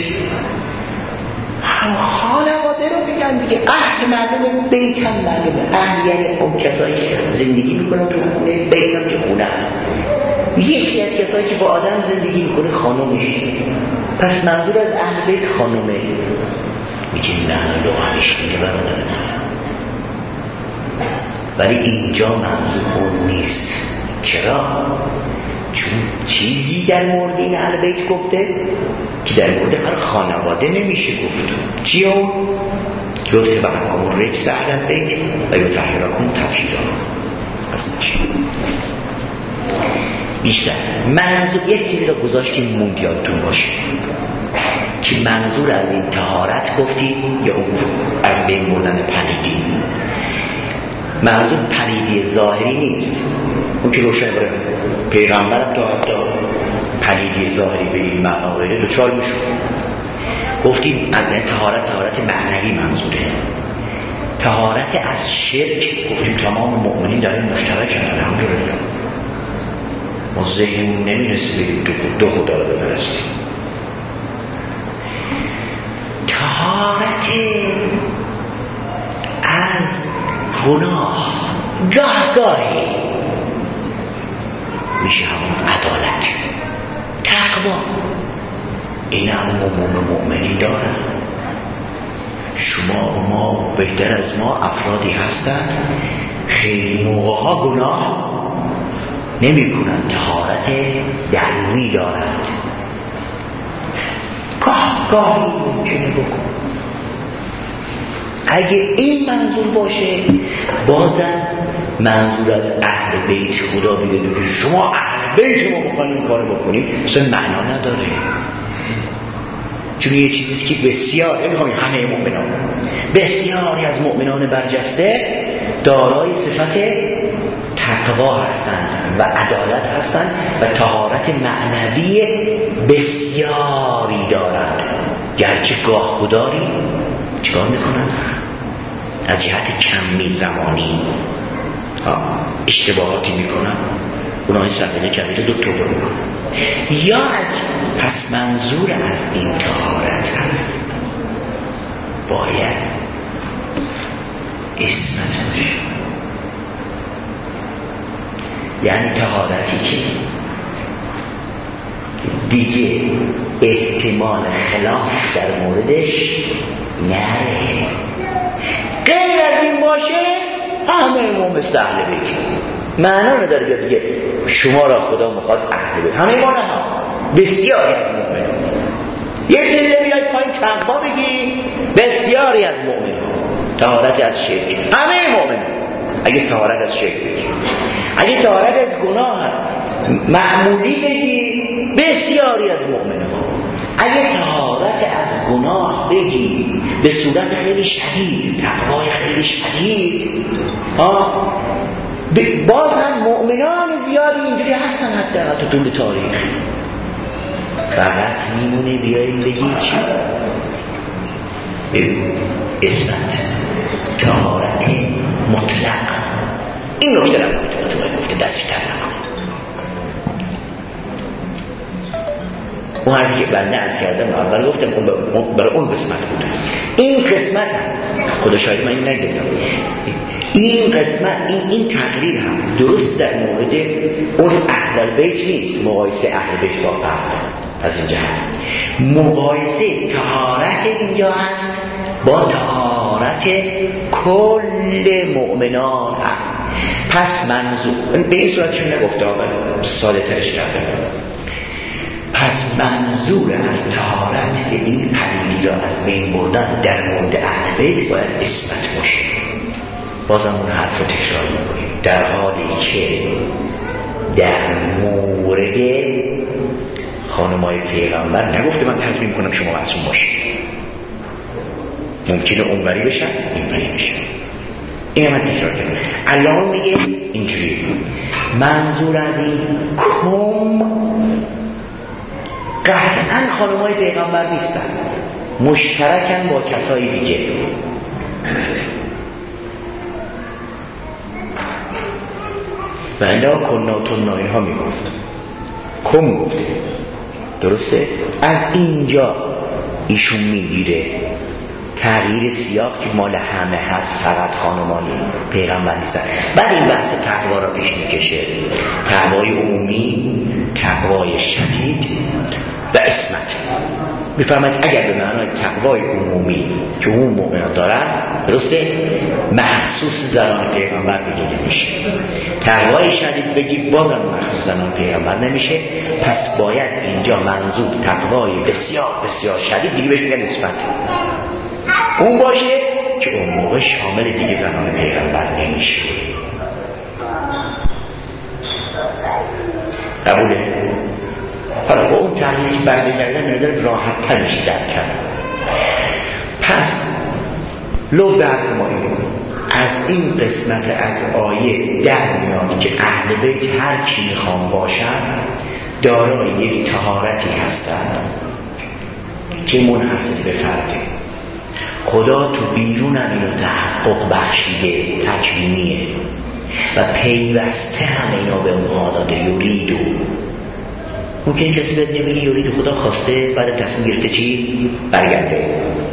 خانواده رو میگن دیگه. اهل معلومه، بیت هم معلومه. اهل یعنی اون کسایی زندگی میکنن تو خونه، بیت هم که خونه است. یکی از کسایی که با آدم زندگی میکنه خانومش. پس منظور از اهل بیت خانومه. میگه نه لوحش میگه برادر، ولی اینجا منظور اون نیست. چرا؟ چون چیزی در مورد این اهل بیت گفته که در مورد هر خانواده نمیشه گفت. چی اون؟ جزء بحرام رجس اهل بیت و یطهرکم تطهیرا. اصلا چی؟ بیشتر منظور یک چیزی را گذاشتیم موند یادتون باشه که منظور از این طهارت گفتیم یا اون از بین بردن پلیدی. منظور پلیدی ظاهری نیست، اون که روشن بره پیغمبرم تا حتی پلیدی ظاهری به این معنا غیره دوچار میشون. گفتیم از طهارت طهارت معنوی منظوره. طهارت از شرک گفتیم تمام مؤمنین در این مشترک هستند. الحمدلله ما ذهنمون نمیرسه بگیم دو خدا رو بپرستیم. طهارت از گناه گاه گاهی میشه همون عدالت تقوا. این هم عموم مؤمنین دارن. شما و ما بهتر از ما افرادی هستن خیلی موقع ها گناه نمی کنن، طهارت درونی دارند. گاه گاهی ممکنه بکن. اگه این منظور باشه بازم منظور از اهل بیت خدا بگه شما اهل بیت ما بخواهیم این کار بکنیم اصلا معنا نداره. چون یه چیزی که بسیار نمیخوایم همه مؤمنان بسیاری از مؤمنان برجسته دارای صفت تقوا هستند و عدالت هستند و طهارت معنوی بسیاری دارند. گرچه گاه خدایی چیکار میکنن؟ از جهت کمی زمانی اشتباهاتی میکنن، اونهای صغیره کبیره دو توبه میکنن. یا از پس منظور از این طهارت باید اسمت باشه. یعنی طهارتی که دیگه احتمال خلاف در موردش نره. غیر از این باشه همه ما مثل اهل بیت. معنا نداره بیاد دیگه شما را خدا میخواد اهل بیت. همه ما نه، بسیاری از مؤمنان. یه دلیل بیاید پایین تقوا بگی بسیاری از مؤمنان. طهارت از شرک همه مؤمنان. اگه طهارت از شرک بگی، اگه طهارت از گناه معمولی بگی بسیاری از مؤمنان. اگه طهارت از گناه بگی به صورت خیلی شدید، تقوای خیلی شدید، ها باز هم مؤمنان زیادی اینجوری هستن حتی حتی طول تاریخ. فقط میمونه بیاییم بگیم چی؟ اسمت طهارت مطلق. این نکته رو گفته دستی تر نکنه. اون هر که بنده از کردم اول گفتم اون برای اون قسمت بود. این قسمت خدا شاید من این نگیدم، این قسمت این این تقریر هم درست در مورد اون اهل بیت نیست. مقایسه اهل بیت با اهل از این جهت مقایسه طهارت اینجا هست با طهارت کل مؤمنان هم. پس منظور به این صورتشون نگفته من ساده ترش کردم. پس منظور از طهارت این پلیدی را از بین بردن در مورد اهل بیت باید اسمت باشه. بازم اون حرف رو تکرار میکنیم در حالی که در مورد خانمای پیغمبر نگفته من تصمیم کنم شما معصوم باشید. ممکنه اونوری بشن اینوری بشن. این من تکرار کنم. الان میگه اینجوری منظور از این کم قطعا خانمای پیغمبر نیستن، مشترکن با کسای دیگه. و اینا کناتون اینها میگفت کم گفته درسته. از اینجا ایشون میگیره تغییر سیاق که مال همه هست، فقط خانمانی پیغمبر نیستن. بعد این بحث تقوا را پیش میکشه، تقوای عمومی، تقوای شدید و اسمت. میفهمید اگر به معنای تقوای عمومی که اون مؤمنان دارن درسته مخصوص زنان پیغمبر بگیده میشه، تقوای شدید بگی بازم مخصوص زنان پیغمبر نمیشه. پس باید اینجا منظور تقوای بسیار بسیار شدید دیگه بهش میگن نسبت اون باشه که اون موقع شامل دیگه زنان پیغمبر نمیشه. قبوله؟ حالا با اون تحلیلی برده کردن نظر راحت تر میشه درک کرد. پس لو درک ما این از این قسمت از آیه در میاد که اهل بیت هر کی میخوام باشن دارای یک طهارتی هستن که منحصر به فرده. خدا تو بیرون هم اینو تحقق بخشیده، تکوینیه و پیوسته هم اینا به اونها داده. یوریدو ممکن کسی باید نمیگه یوریدو خدا خواسته بعد تصمیم گرفته چی؟ برگرده.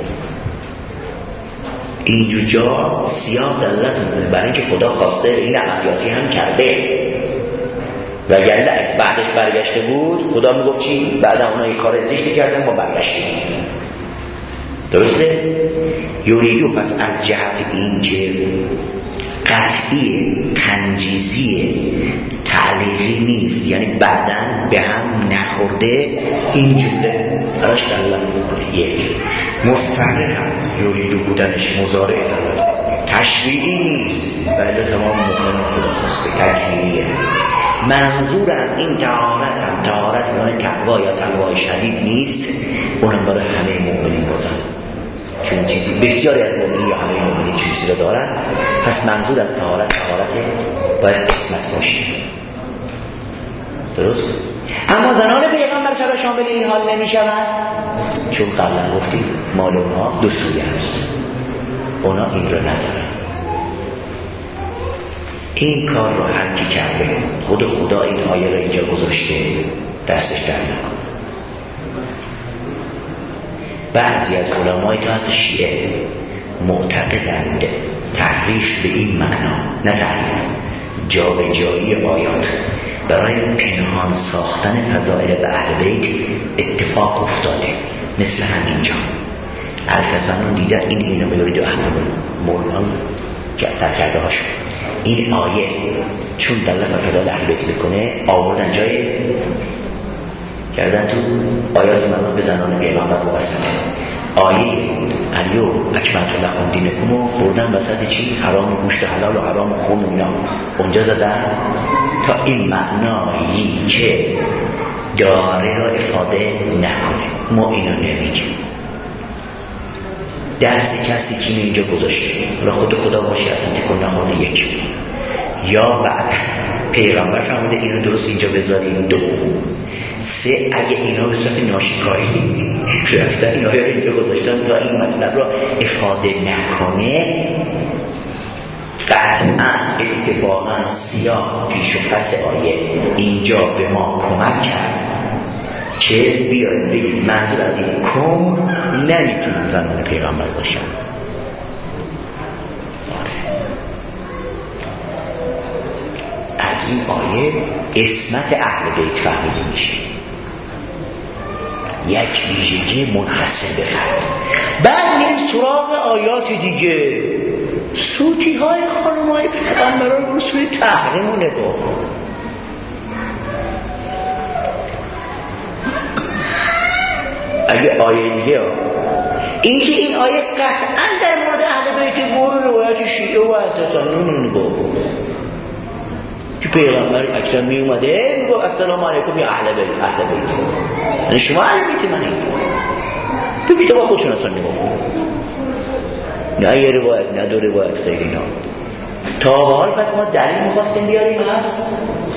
اینجور جا سیاه دلت میکنه برای اینکه خدا خواسته این عملیاتی هم کرده و گرده بعدش برگشته بود خدا میگفت چی؟ بعد اونا یک کار زشتی کردن ما برگشتیم. درسته؟ یوریدو پس از جهت این که قطعی تنجیزی تعلیقی نیست، یعنی بعدن به هم نخورده، این جمله براش دلالت میکنه. یک مستمر هست یوریدو بودنش مضارع تشریعی نیست ولی تمام مؤمن خدا خواسته تکوینیه. منظور از این طهارت هم طهارت برای تقوا یا تقوای شدید نیست، اونم برای همه مؤمنین بازن، چون چیزی بسیاری از مؤمنین یا همه مؤمنین چیزی رو دارن. پس منظور از طهارت طهارت باید قسمت باشه. درست؟ اما زنان پیغمبر چرا شامل این حال نمیشوند؟ چون قبلا گفتیم مال اونها دو سویه هست، اونا این رو ندارن. این کار رو هر کی کرده خود خدا این آیه رو اینجا گذاشته دستش در نکن. بعضی از علمای تا حتی شیعه معتقدند تحریف به این معنا، نه تحریف جابجایی آیات برای پنهان ساختن فضائل به اهل بیت اتفاق افتاده. مثل همینجا الکسانون دیدن این اینو میورید و اهل مولان که سرکرده هاشون این آیه چون دلت بر فضائل اهل بیت بکنه آوردن جای کردن تو آیات مربوط به زنان پیغمبر وابسته آیه علیو اکملت لکم دینکم رو بردن وسط چی؟ حرام گوشت حلال و حرام خون و اینا اونجا زدن تا این معنایی که داره را افاده نکنه. ما اینو نمیگیم. دست کسی که اینجا گذاشته را خود خدا باشه اصلا تکن نماده یک یا بعد پیغمبر فرموده اینو درست اینجا بذاریم دو سه اگه اینا به صورت ناشکاری رفتن اینا رو اینجا گذاشتن تا این مطلب را افاده نکنه قطعا اتفاقا سیاه پیش و پس آیه اینجا به ما کمک کرد که بیاید بگید منظور از این کم نمیتونن زنان پیغمبر باشن. از این آیه اسمت اهل بیت فهمیده میشه. یک ویژگی منحصر به فرد. بعد میریم سراغ آیات دیگه. سوتی های خانم های پیغمبران رو سوی تحریم رو نگاه کن. اگه آیه دیگه این که این آیه قطعا در مورد اهل بیت مورد روایت شیعه و اعتصامی رو نگاه کن که پیغمبر اکرم می اومده میگو السلام علیکم یا اهل بیت اهل بیت یعنی شما اهل بیت منید تو کتاب خودشون اصلا نگاه کن نه یه روایت نه دو روایت خیلی اینا تا به حال پس ما دلیل میخواستیم بیاریم هست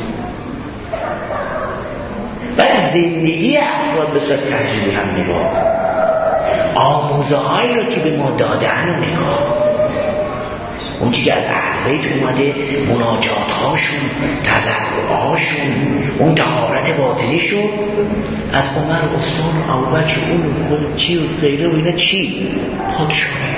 بعد زندگی افراد به صورت تجربی هم نگاه آموزه هایی رو که به ما دادن رو نگاه اون چی که از اهل بیت اومده مناجات هاشون تذکر هاشون اون طهارت باطنیشون از عمر و عثمان و ابوبکر اون چی و غیره و اینا چی خودشونه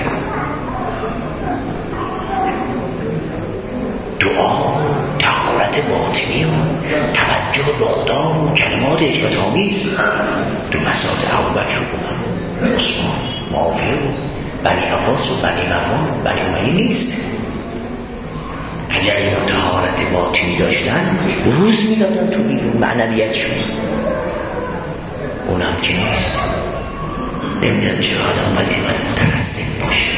دعا طهارت باطنی و توجه به خدا و کلمات حکمت آمیز تو مسائل ابوبکر و عمر و عثمان معاویه و بنی عباس و بنی مروان و بنی امیه نیست. اگر اینا طهارت باطنی داشتن روز میدادن تو بیرون معنویتشون اونم که نیست. نمیدن چه آدم باید اینقدر مترسم باشه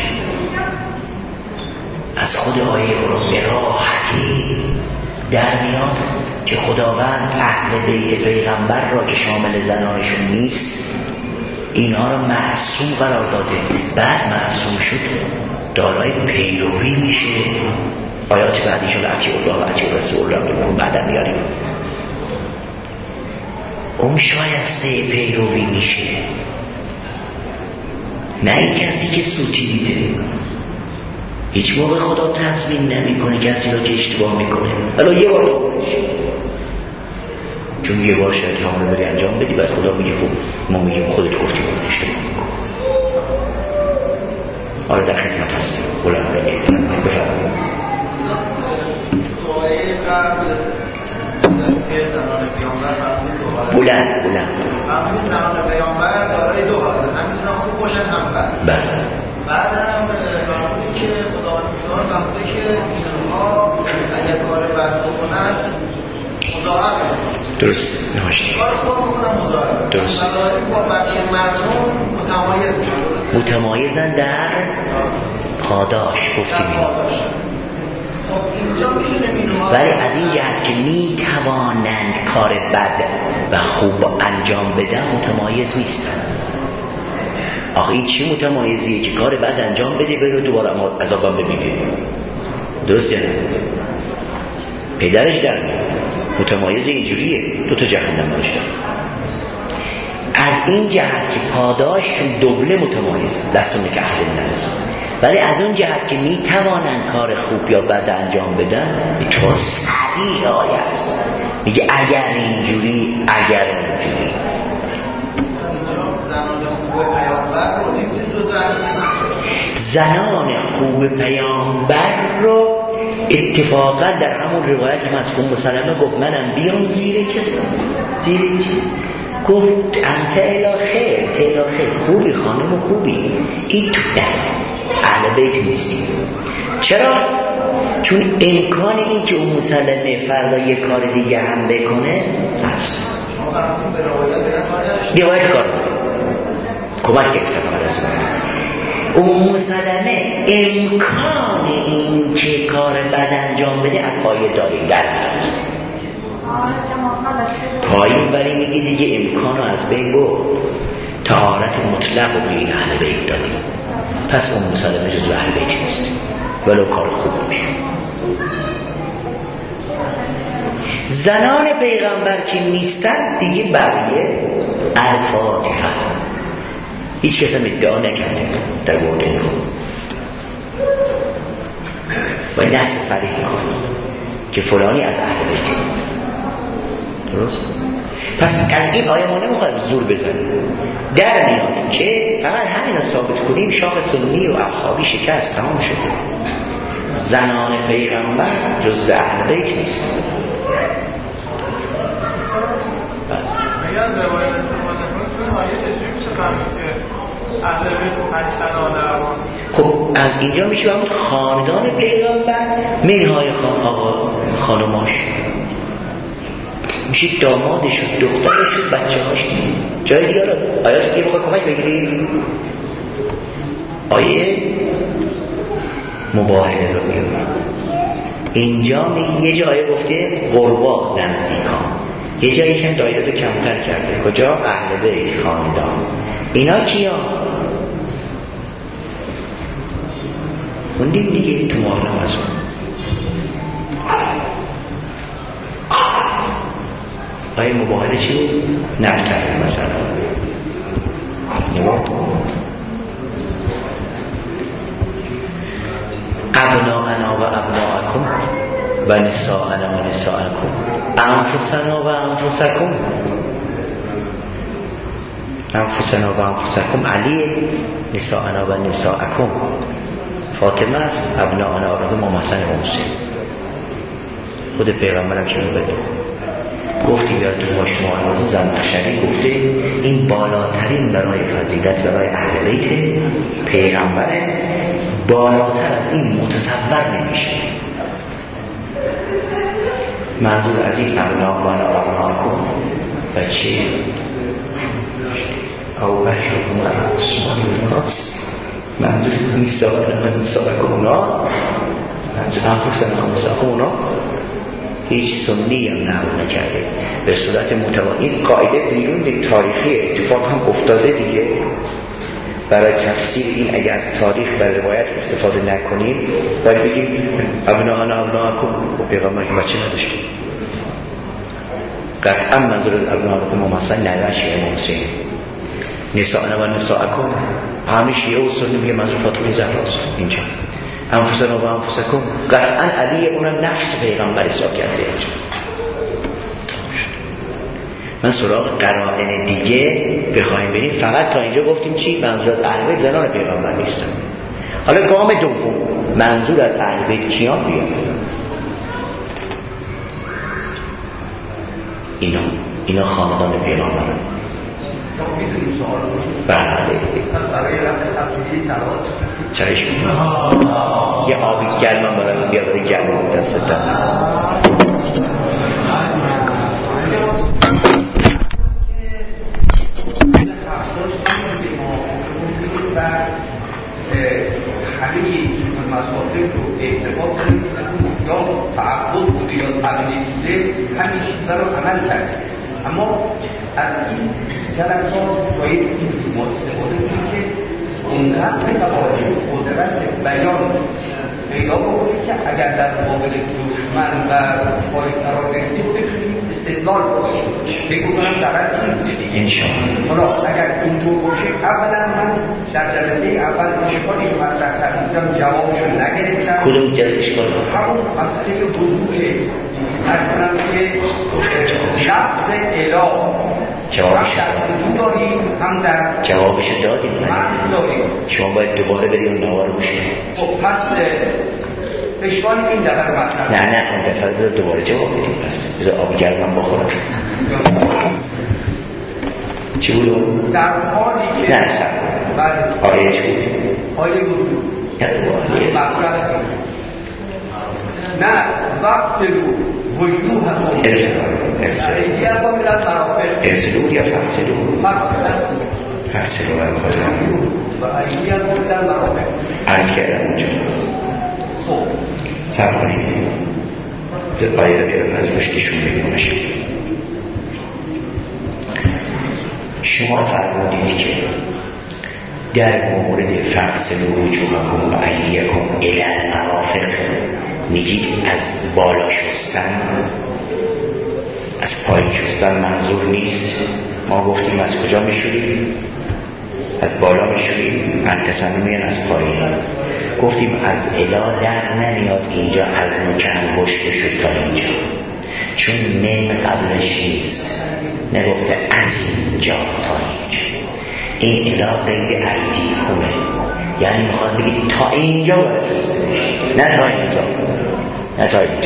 از خود آیه رو به راحتی در میاد که خداوند اهل بیت پیغمبر را که شامل زنانشون نیست اینا رو معصوم قرار داده. بعد معصوم شد دارای پیروی میشه. آیات بعدیشون اطیع الله و اطیع رسول الله رو بعدا میاریم. اون شایسته پیروی میشه نه این کسی که سوتی دیده. هیچ موقع خدا تضمین نمیکنه کسی را که اشتباه میکنه حالا یه بار دوبارش چون یه بار شاید همون رو بری انجام بدی بعد خدا میگه خب ما میگیم خودت گفتی کنه اشتباه میکن. آره در خدمت هستیم بلند بگید بفرمایید. بلند بلند همین زمان پیامبر دارای دو حالت هم میتونن خوب باشن هم بد. بله بعد هم فرمودی که خداوند میگه فرموده که اینها اگر کار بد بکنن مضاعف درست نوشته کار خوب بکنن مضاعف درست مضاعف با بقیه مردم متمایز میشن متمایزن در پاداش گفتیم ولی از این جهت که می توانند کار بد و خوب انجام بدن متمایز نیستن. آخه این چی متمایزیه که کار بد انجام بده بره دوباره عذابم ببینه؟ درست یا نه؟ پدرش در متمایز اینجوریه دو تا جهنم داشتن. از این جهت که پاداششون دوبله متمایز دستونه که اهل نرسن ولی از اون جهت که می توانن کار خوب یا بد انجام بدن تو صریح آیه است میگه اگر اینجوری اگر اونجوری. زنان خوب پیامبر رو اتفاقا در همون روایت هم از ام سلمه گفت منم بیام زیر کسی زیر چیز گفت انت الا خیر الا خیر خوبی خانم خوبی این تو در اهل بیت نیستی. چرا؟ چون امکان این که ام سلمه فردا یک کار دیگه هم بکنه هست روایت کار کمک کرد کار است. ام سلمه امکان این که کار بد انجام بده از پای داری در میاد پایین برای میگه دیگه امکان رو از بین برد. طهارت مطلق رو به این اهل بیت دادیم. پس ام سلمه جزو اهل بیت نیست ولو کار خوب میشه. زنان پیغمبر که نیستن دیگه بقیه الفاتحه هیچ کس هم ادعا نکرده در مورد این و نص صریح میکنه که فلانی از اهل بیت. درست؟ پس از این آیه ما نمیخوایم زور بزنیم. در میاد که فقط همین رو ثابت کنیم شاه سنی و اصحابی شکست تمام شده. زنان پیغمبر جز اهل بیت نیست. اگر روایت استفاده کنیم آیه چجوری میشه فهمید که اهل بیت پنج تن آدم؟ خب از اینجا میشه همون خاندان پیغمبر منهای خان آقا خانماش میشه دامادش و دخترش و بچه هاش. جای دیگه رو آیات دیگه بخواه کمک بگیریم آیه مباهله رو بیاریم. اینجا یه جای گفته قربا نزدیکان یه جایی که دایره رو کمتر کرده. کجا؟ اهل بیت خاندان. اینا کیا؟ خوندیم دیگه تو محرم از اون آیه مباهله چی بود؟ نبتر مثلا ابناءنا و ابناءکم و نساءنا و نساءکم انفسنا و انفسکم انفسنا و انفسکم علی نساءنا و نساءکم فاطمه است ابناءنا و ما مثلا حسین. خود پیغمبرم چه بده گفتی بیاد تو مشموعات زمخشری گفته این بالاترین برای فضیلت برای اهل بیت پیغمبره. بالاتر از این متصور نمیشه. منظور از این ابناء و ابناءکم بچه او بشرکم و اسمان الناس منظور نیست و نساءکم اونا منظور انفسنا و نساءکم اونا هیچ سنی هم نقل نکرده به صورت متوازی. این قاعده بیرون تاریخی اتفاق هم افتاده دیگه. برای تفسیر این اگه از تاریخ و روایت استفاده نکنیم باید بگیم ابناءنا ابناءکم و پیغمبر که بچه نداشتیم. قطعا منظور از ابناءکم ممثل نوه شیعه حسین. نساءنا و نساءکم همه شیعه و سنی میگه منظور فاطمه زهراست. اینجا انفسنا و انفسکم قطعا علی اونم نفس پیغمبر حساب کرده. من سراغ قرائن دیگه بخوایم بریم فقط تا اینجا گفتیم چی؟ منظور از اهل بیت زنان پیغمبر نیستن. حالا گام دوم منظور از اهل بیت کیان بیاد؟ اینا اینا خاندان پیغمبرن. بله چرش یه آبی گرمم برای بیا برای گرمم دست همه این مسائل رو ارتباط کنید یا تعبد بوده یا تبدیل بوده همین چیزا رو عمل کرده. اما از این جلسات باید این ما استفاده کنید که اونقدر توانایی قدرت بیان پیدا بکنید که اگر در مقابل دشمن و پای قرار گرفتید بتونید استدلال کنید. بگو کنم در این انشاءالله. حالا اگر اینطور باشه اولا من در جلسه اول اشکالی که مطرح کردم جوابشو نگرفتم. کدوم جلسه اشکال؟ همون مسئله وضوء مثلا که لفظ اله جوابش داریم هم در جوابش دادیم من داریم. شما باید دوباره بریم نوار بشید. خب پس اشکال این دفعه رو مطرح نه نه اون دفعه رو دوباره جواب بدیم. پس بذار آب گرمم بخورم. چی بود؟ در حالی که نه سر بله آیه چی بود؟ آیه بود آیه مطرح نه وقت بود وجوه هم ارسلو یه با ملت مرافق ارسلو یا فصلو فصلو و مطلب و ایه با ملت مرافق عرض کردم اونجا خب سر کنید در آیه رو بیارم از مشکشون بگیمونش. شما فرمودید که در مورد فصل وجوهکم و ایدیکم الی المرافق میگید از بالا شستن، از پایین شستن منظور نیست. ما گفتیم از کجا میشوریم؟ از بالا میشوریم. انتسانه میان از پایین. گفتیم از الا در نمیاد اینجا، از نوک انگشت شد تا اینجا، چون من قبلش نیست. نگفته از اینجا تا اینجا. این الا قید ایدی کنه، یعنی میخواد بگید تا اینجا باید شسته بشید، نه تا اینجا، نه تا اینجا.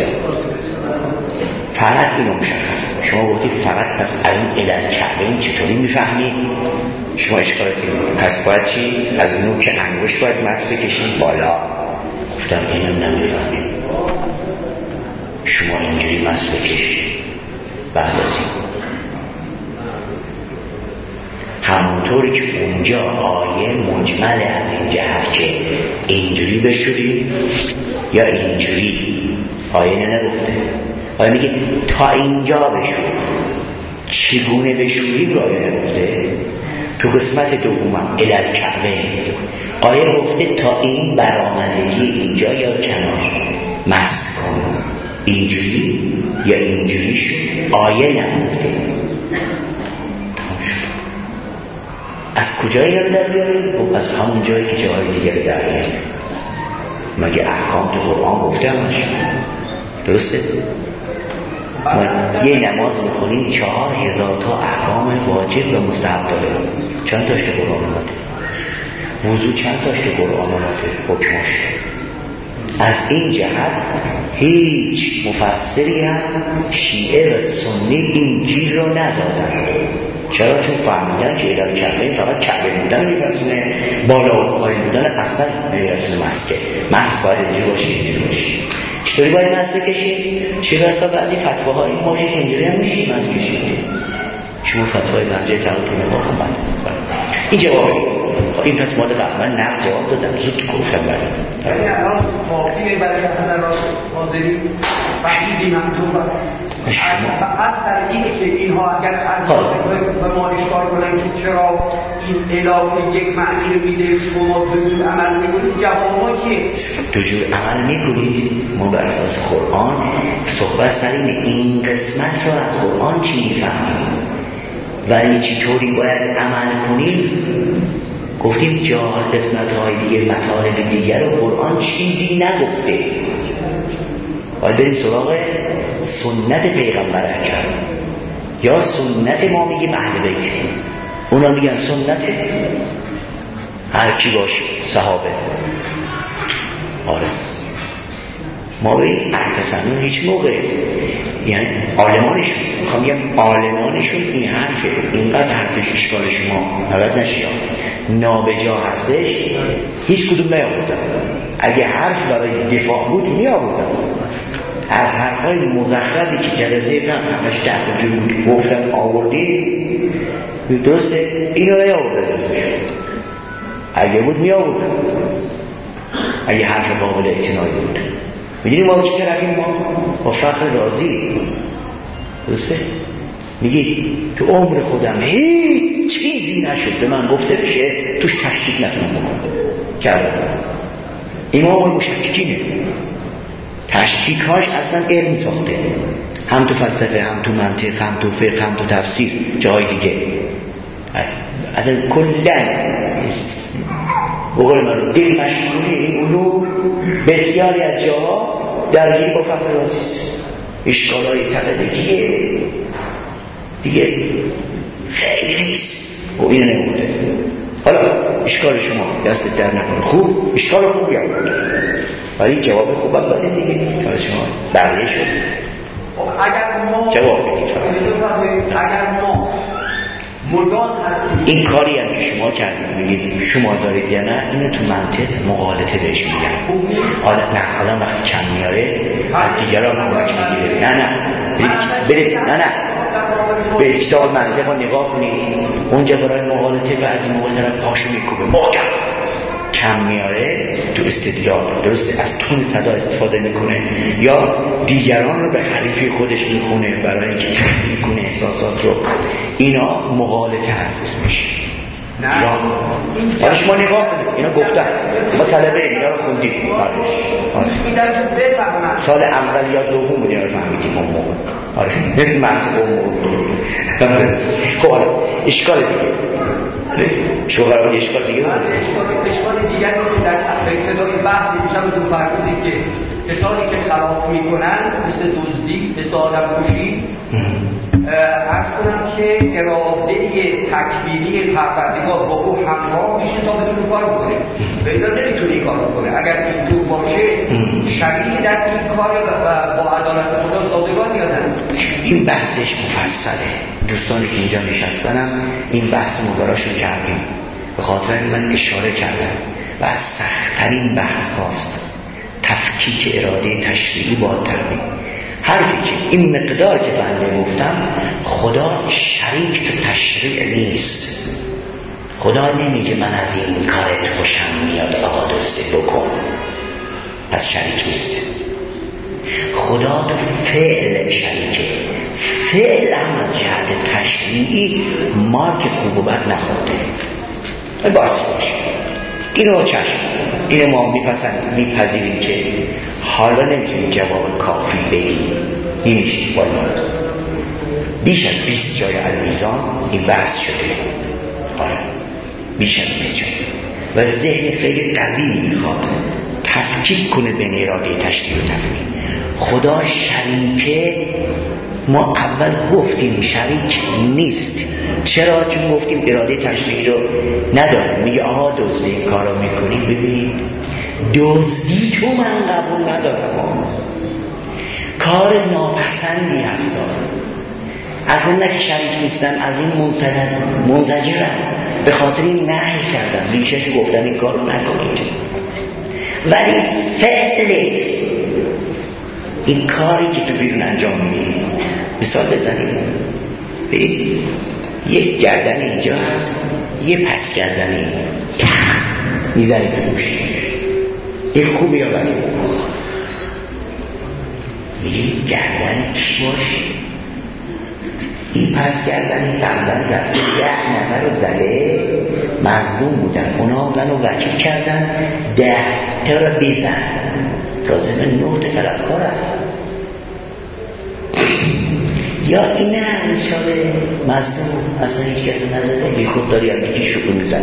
فقط اینو مشخص. شما گفتید فقط پس از این علل کعبه این چطوری میفهمید؟ شما اشکال کنید پس باید چی؟ از نوک انگشت باید مس بکشید بالا. گفتم اینو نمیفهمید. شما اینجوری مس بکشید بعد از این همونطوری که اونجا آیه مجمل از این جهت که اینجوری بشورید یا اینجوری، آیه نگفته. آیه میگه تا اینجا بشور. چگونه بشوری رو آیه نگفته. تو قسمت دومم علل کعبه آیه گفته تا این برآمدگی اینجا یا کنار مس کن، اینجوری یا اینجوری شد. آیه نگفته. از کجایی رو در بیاریم؟ از همون جایی که جاهای دیگر در بیاریم. مگه احکام تو قرآن گفته همش درسته؟ ما یه نماز میخونیم چهار هزار تا احکام واجب و مستحب داره. چند تاش تو قرآن اومده؟ وضو چند تاش تو قرآن اومده؟ حکمش. از این جهت هیچ مفسری هم شیعه و سنی این گیر رو ندادن. چرا؟ چون فهمیدن که علل کعبه فقط کعبه بودن میرسونه، بالا و پایین بودن اصلا میرسونه مسکه. مس باید اینجوری باشه، اینجوری باشه. چطوری باید مس بکشیم؟ چه بسا بعضی فتواهای ما که اینجوری هم میشیم مس کشیم. شما فتوای مرجع تقاطع نگاه کن. این جوابی این پس ماده قبلا نقد جواب دادم، زود گفتم برای یعنی الان واقعی برای حضرات حاضرین بحثی مکتوب از طریقی که اینها اگر از به ما اشکار کنن که چرا این الهی یک معنی رو میده شما دو جور عمل میکنید، جواب ما که دو جور عمل میکنید. ما بر اساس قرآن صحبت سر اینه این قسمت رو از قرآن چی میفهمیم ولی چطوری باید عمل کنیم. گفتیم جا قسمت های دیگه مطالب دیگر رو قرآن چیزی نگفته. باید بریم سراغ سنت پیغمبر اکرم یا سنت ما میگیم اهل بیت، اونا میگن سنت هر کی باشه صحابه. آره ما بریم احتسنون هیچ موقع یعنی عالمانشون میخوام بگم عالمانشون این حرفه، اینقدر حرفش اشکال شما نباید نشید نابجا هستش هیچ کدوم نیاوردن. اگه حرف برای دفاع بود میآوردن. از حرفای مزخرفی که جلسه قبل همش ده جور گفتن آوردی درسته اینو نیاوردن. اگه بود میآوردن، اگه حرف قابل اعتنایی بود. میدونی ما چی کردیم؟ ما با فخر راضی درسته میگی تو عمر خودم هیچ چیزی نشد به من گفته بشه توش تشکیک نتونم بکنم کردم. امام مشککینه، تشکیکاش اصلا علم ساخته، هم تو فلسفه هم تو منطق هم تو فقه هم تو تفسیر جای دیگه. اصلا کلن بقول من دل مشغولی این علوم بسیاری از جاها درگیری با فقه رازیست. اشکالای تقدیگیه دیگه خیلی نیست و این نموده. حالا اشکال شما دست در نکنه خوب اشکال خوبی هم ولی جواب خوبم دادید دیگه کار شما بقیه شد. اگر ما جواب بدید اگر ما مجاز هستیم این کاری هم که شما کردید میگید شما دارید یا نه، اینو تو منطق مغالطه بهش میگن. حالا نه آدم وقتی کم میاره از دیگران کمک میگیره. نه نه برید نه نه به کتاب منطق رو نگاه کنید، اونجا برای مغالطه بعضی موقع دارن پاشو میکوبه محکم کم میاره تو استدلال، درسته از تون صدا استفاده میکنه یا دیگران رو به حریفی خودش میخونه برای اینکه تحمیل کنه احساسات رو. اینا مغالطه هست اسمش. نه حالا شما نگاه کنید، اینا گفتن ما طلبه اینا رو خوندیم سال اول یا دوم بود اینا رو فهمیدیم اون موقع. آره منطق اون موقع. خب حالا اشکال دیگه شوهر ولی اشکال دیگه اشکال دیگه که در ابتدای بحث میشم تو فرمودید که کسانی که خلاف میکنن مثل دزدی، مثل آدم کشی، عرض کنم که اراده تکوینی پروردگار با او همراه میشه تا بتونه کار بکنه و اینا نمیتونه کار بکنه. اگر اینطور باشه شریک در این کار با عدالت خدا سازگار یا نه؟ این بحثش مفصله. دوستانی که اینجا نشستنم این بحث مباراشون کردیم، به خاطر این من اشاره کردم و از سخت‌ترین بحث هاست تفکیک اراده تشریعی با تکوین. حرفی که این مقدار که بنده گفتم، خدا شریک تو تشریع نیست. خدا نمیگه من از این کارت خوشم میاد آقا دوسته بکن، پس شریک نیست. خدا تو فعل شریکه. فعل هم از جهت تشریعی مارک خوب و بد نخورده. باز باشه اینو چشم اینو ما میپسند میپذیریم که حالا نمیتونیم جواب کافی بدیم، نمیشه باید بیش از بیست جای المیزان این بحث شده. آره بیش از بیست جای و ذهن خیلی قوی میخواد تفکیک کنه بین اراده تشریع و تکوین. خدا شریکه، ما اول گفتیم شریک نیست. چرا؟ چون گفتیم اراده تشریعی رو نداره. میگه آها دزدی این کار رو میکنی، ببینید دزدی تو من قبول ندارم، کار ناپسندی هست. از این که شریک نیستن از این منزجرن، به خاطر این نهی کردن، ریشهشو گفتن این کار رو نکنید. ولی فعلت این کاری که تو بیرون انجام میدی، مثال بزنیم ببین یک گردن اینجا هست، یه پس گردنی میزنی تو گوشی، این خوبه یا بده؟ میگی گردن کی باشه؟ این پس گردنی قبلا رفته ده نفر رو زده مظلوم بودن، اونا منو وکیل کردن ده تا رو بزن، لازم نه تا طلبکارن. یا اینه مثال مظلوم اصلا هیچ کسی نزده، بی خود داری هم یکی شکل میزنی.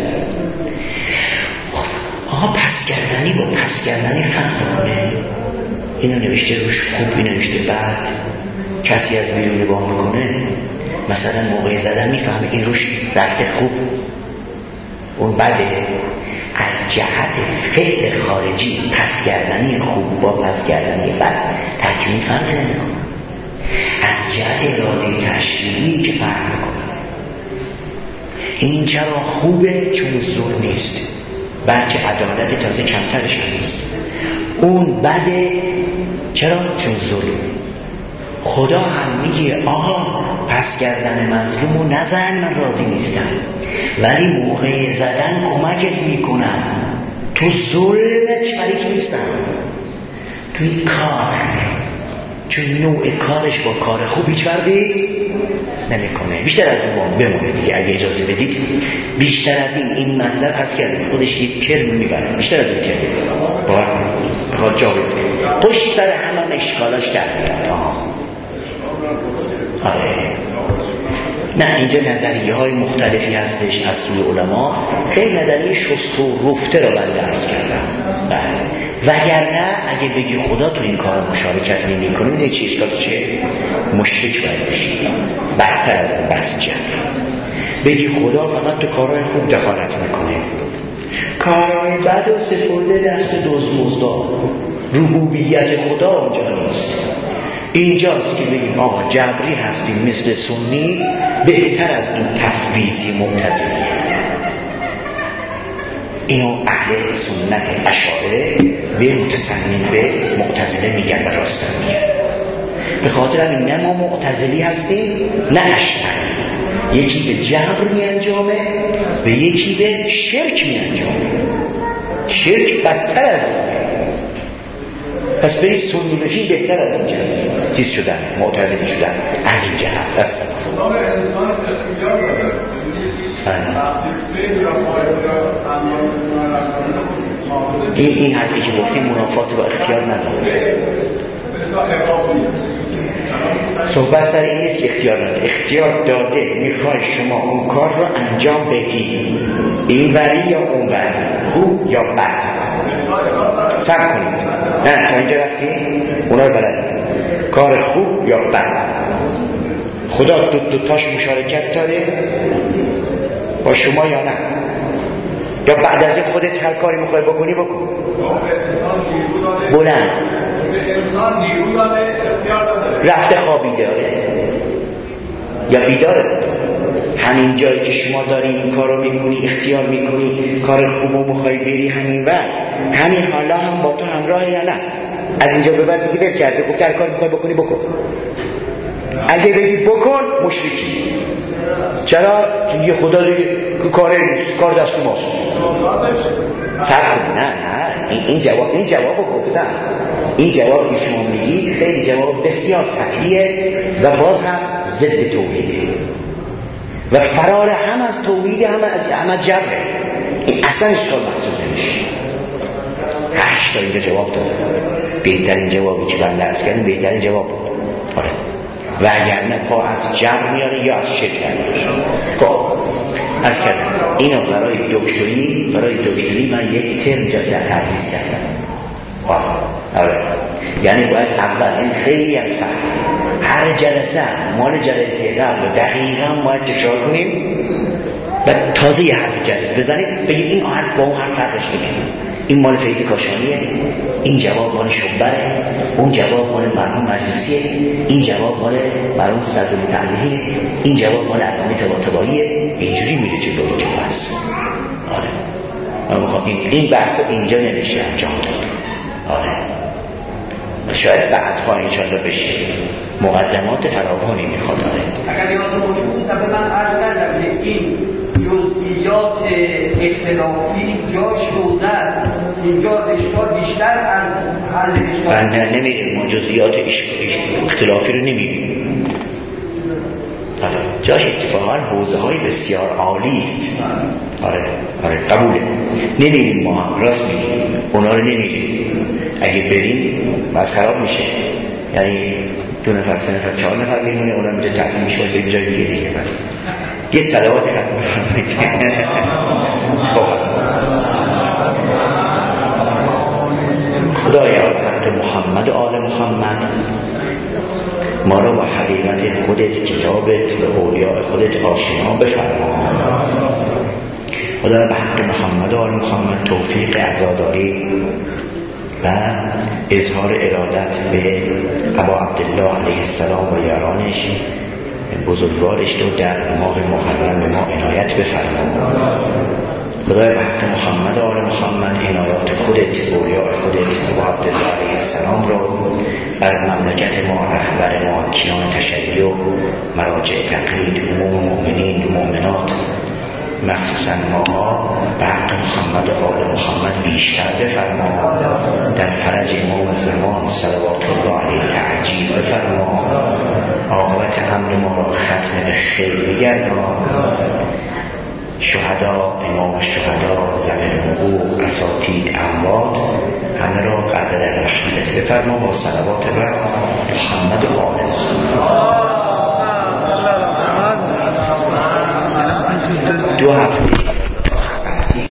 آها پس گردنی با پس گردنی فرق میکنه. اینو نوشته روش خوب، اینو نوشته بعد. کسی از بیرون نگاه میکنه مثلا موقع زدن میفهمه این روش رفته خوب اون بده. از جهت فعل خارجی پس گردنی خوب با پس گردنی بد تکمیل فرق نمیکنه. از جهت اراده تشریعی که فرق میکنه. این چرا خوبه؟ چون ظلم نیست، بلکه عدالت تازه کمترش نیست. اون بده چرا؟ چون ظلم. خدا هم میگه آها پس گردن مظلومو نزن، من راضی نیستم، ولی موقع زدن کمکت میکنم، تو ظلمت شریک نیستم. توی کار چون نوع کارش با کار خوب هیچ فرقی نمیکنه. بیشتر از اون بمونه دیگه اگه اجازه بدید. بیشتر از این این مطلب هست که خودش یک کرم میبره، بیشتر از این کرم باید جا بده پشت سر همه اشکالاش در میاد. آره نه اینجا نظریه های مختلفی هستش از سوی علما. خیلی نظریه شست و رفته رو بنده عرض کردم. وگرنه اگه بگی خدا تو این کار مشارکت نمی کنه، میده چه اشکال چه مشرک باید بشید. بدتر از این بحث جمع بگی خدا فقط تو کارهای خوب دخالت میکنه، کارهای بد و سپرده دست دوز مزدا ربوبیت خدا اونجا نیست. اینجاست که بگیم آقا جبری هستیم مثل سنی، بهتر از این تفویضی معتزلی. اینو اهل سنت اشاعره به متسلیم به معتزله میگن و راست میگن. به خاطر همین نه ما معتزلی هستیم نه اشاعره. یکی به جبر می انجامه و یکی به شرک می انجامه. شرک بدتر از اینه. پس برید سنی بشین بهتر از اینجا چیز شدن، معتزلی شدن از این جهت. دست انسان اختیار داره. این این حرفی که گفتیم منافات با اختیار نداره. صحبت سر این نیست که اختیار نداره. اختیار داده، میخوای شما اون کار رو انجام بدید، این وری یا اون وری، خوب یا بد. صبر کنید. نه تا اینجا رفتی اونا رو بلد کار خوب یا بد. خدا دو دوتاش مشارکت داره با شما یا نه؟ یا بعد از این خودت هر کاری میخوای بکنی بکن. بلند انسان نیرو داره، اختیار داره. رفته خوابیده یا بیداره. همین جایی که شما داری این کار رو میکنی، اختیار میکنی، کار خوب رو میخوای بری همین وقت، همین حالا هم با تو همراه یا نه؟ از اینجا به بعد دیگه بل کرده گفت هر کار میخوای بکنی بکن. اگه بگی بکن مشرکی. چرا؟ چون یه خدا دیگه کار نیست، کار دست ماست. صبر نه نه این, این جواب این جوابو گفتم. این جواب که شما میگید خیلی جواب بسیار سطحیه و باز هم ضد توحیده و فرار هم از توحید هم از هم از جبره. این اصلا اشکال محسوب نمیشه. هشت تا اینجا جواب داده. بهترین جوابی که بنده عرض کردم بهترین جواب بود. آره. و اگر نه پا از جبر میاره یا از شرک میاره. خب از کردم اینو برای دکتری برای دکتری من یک ترم جا در تدریس کردم. آره. یعنی باید اول این خیلی هم سخت هر جلسه مال جلسه قبل دقیقا باید تکرار کنیم و تازه یه حرف جدید بزنید بگید این حرف با اون حرف فرقش دیگه، این مال فیض کاشانیه، این جواب مال شبره، اون جواب مال مرحوم مجلسیه، این جواب مال مرحوم صدر متعلیه، این جواب مال علامه طباطباییه. اینجوری میره جلوی که بحث. آره این این بحث اینجا نمیشه انجام داد. آره شاید بعدها انشالله بشه. مقدمات فراوانی میخواد. آره اگر یادتون باشه اون دفعه من عرض کردم که این جزئیات اختلافی جاش روزه است، اینجا اشکال بیشتر از حل اشکال. بنده نمیدیم ما جزئیات اختلافی رو نمیدیم. آره جاش اتفاقا حوزه های بسیار عالی است. آره آره قبوله. نمیدیم ما هم راست میگیم اونا رو نمیدیم. اگه بریم بس خراب میشه. یعنی دو نفر سه نفر چهار نفر میمونه اونا میشه تعطیل میشه و بریم جای دیگه دیگه بس یه صلوات ختم خدایا حضرت محمد و آل محمد ما رو با حقیقت خودت کتابت و اولیاء خودت آشنا بفرما. خدا به حق محمد و آل محمد توفیق عزاداری و اظهار ارادت به ابا عبدالله علیه السلام و یارانش بزرگوارش رو در ماه محرم به ما عنایت بفرما. خدای به حق محمد و آل محمد عنایات خودت اولیاء خودت ابا عبدالله علیه السلام رو بر مملکت ما، رهبر ما، کیان تشیع، مراجع تقلید، عموم مؤمنین و مؤمنات، مخصوصا ما به حق محمد و آل محمد بیشتر بفرما. در فرج امام زمان صلوات الله علیه تعجیل بفرما. عاقبت امر ما را ختم به خیر بگردان. شهدا، امام الشهدا، زمین حقوق، اساتید، اموات همه را قدر در رحمتت بفرما با صلوات بر محمد و آل محمد. دو هفته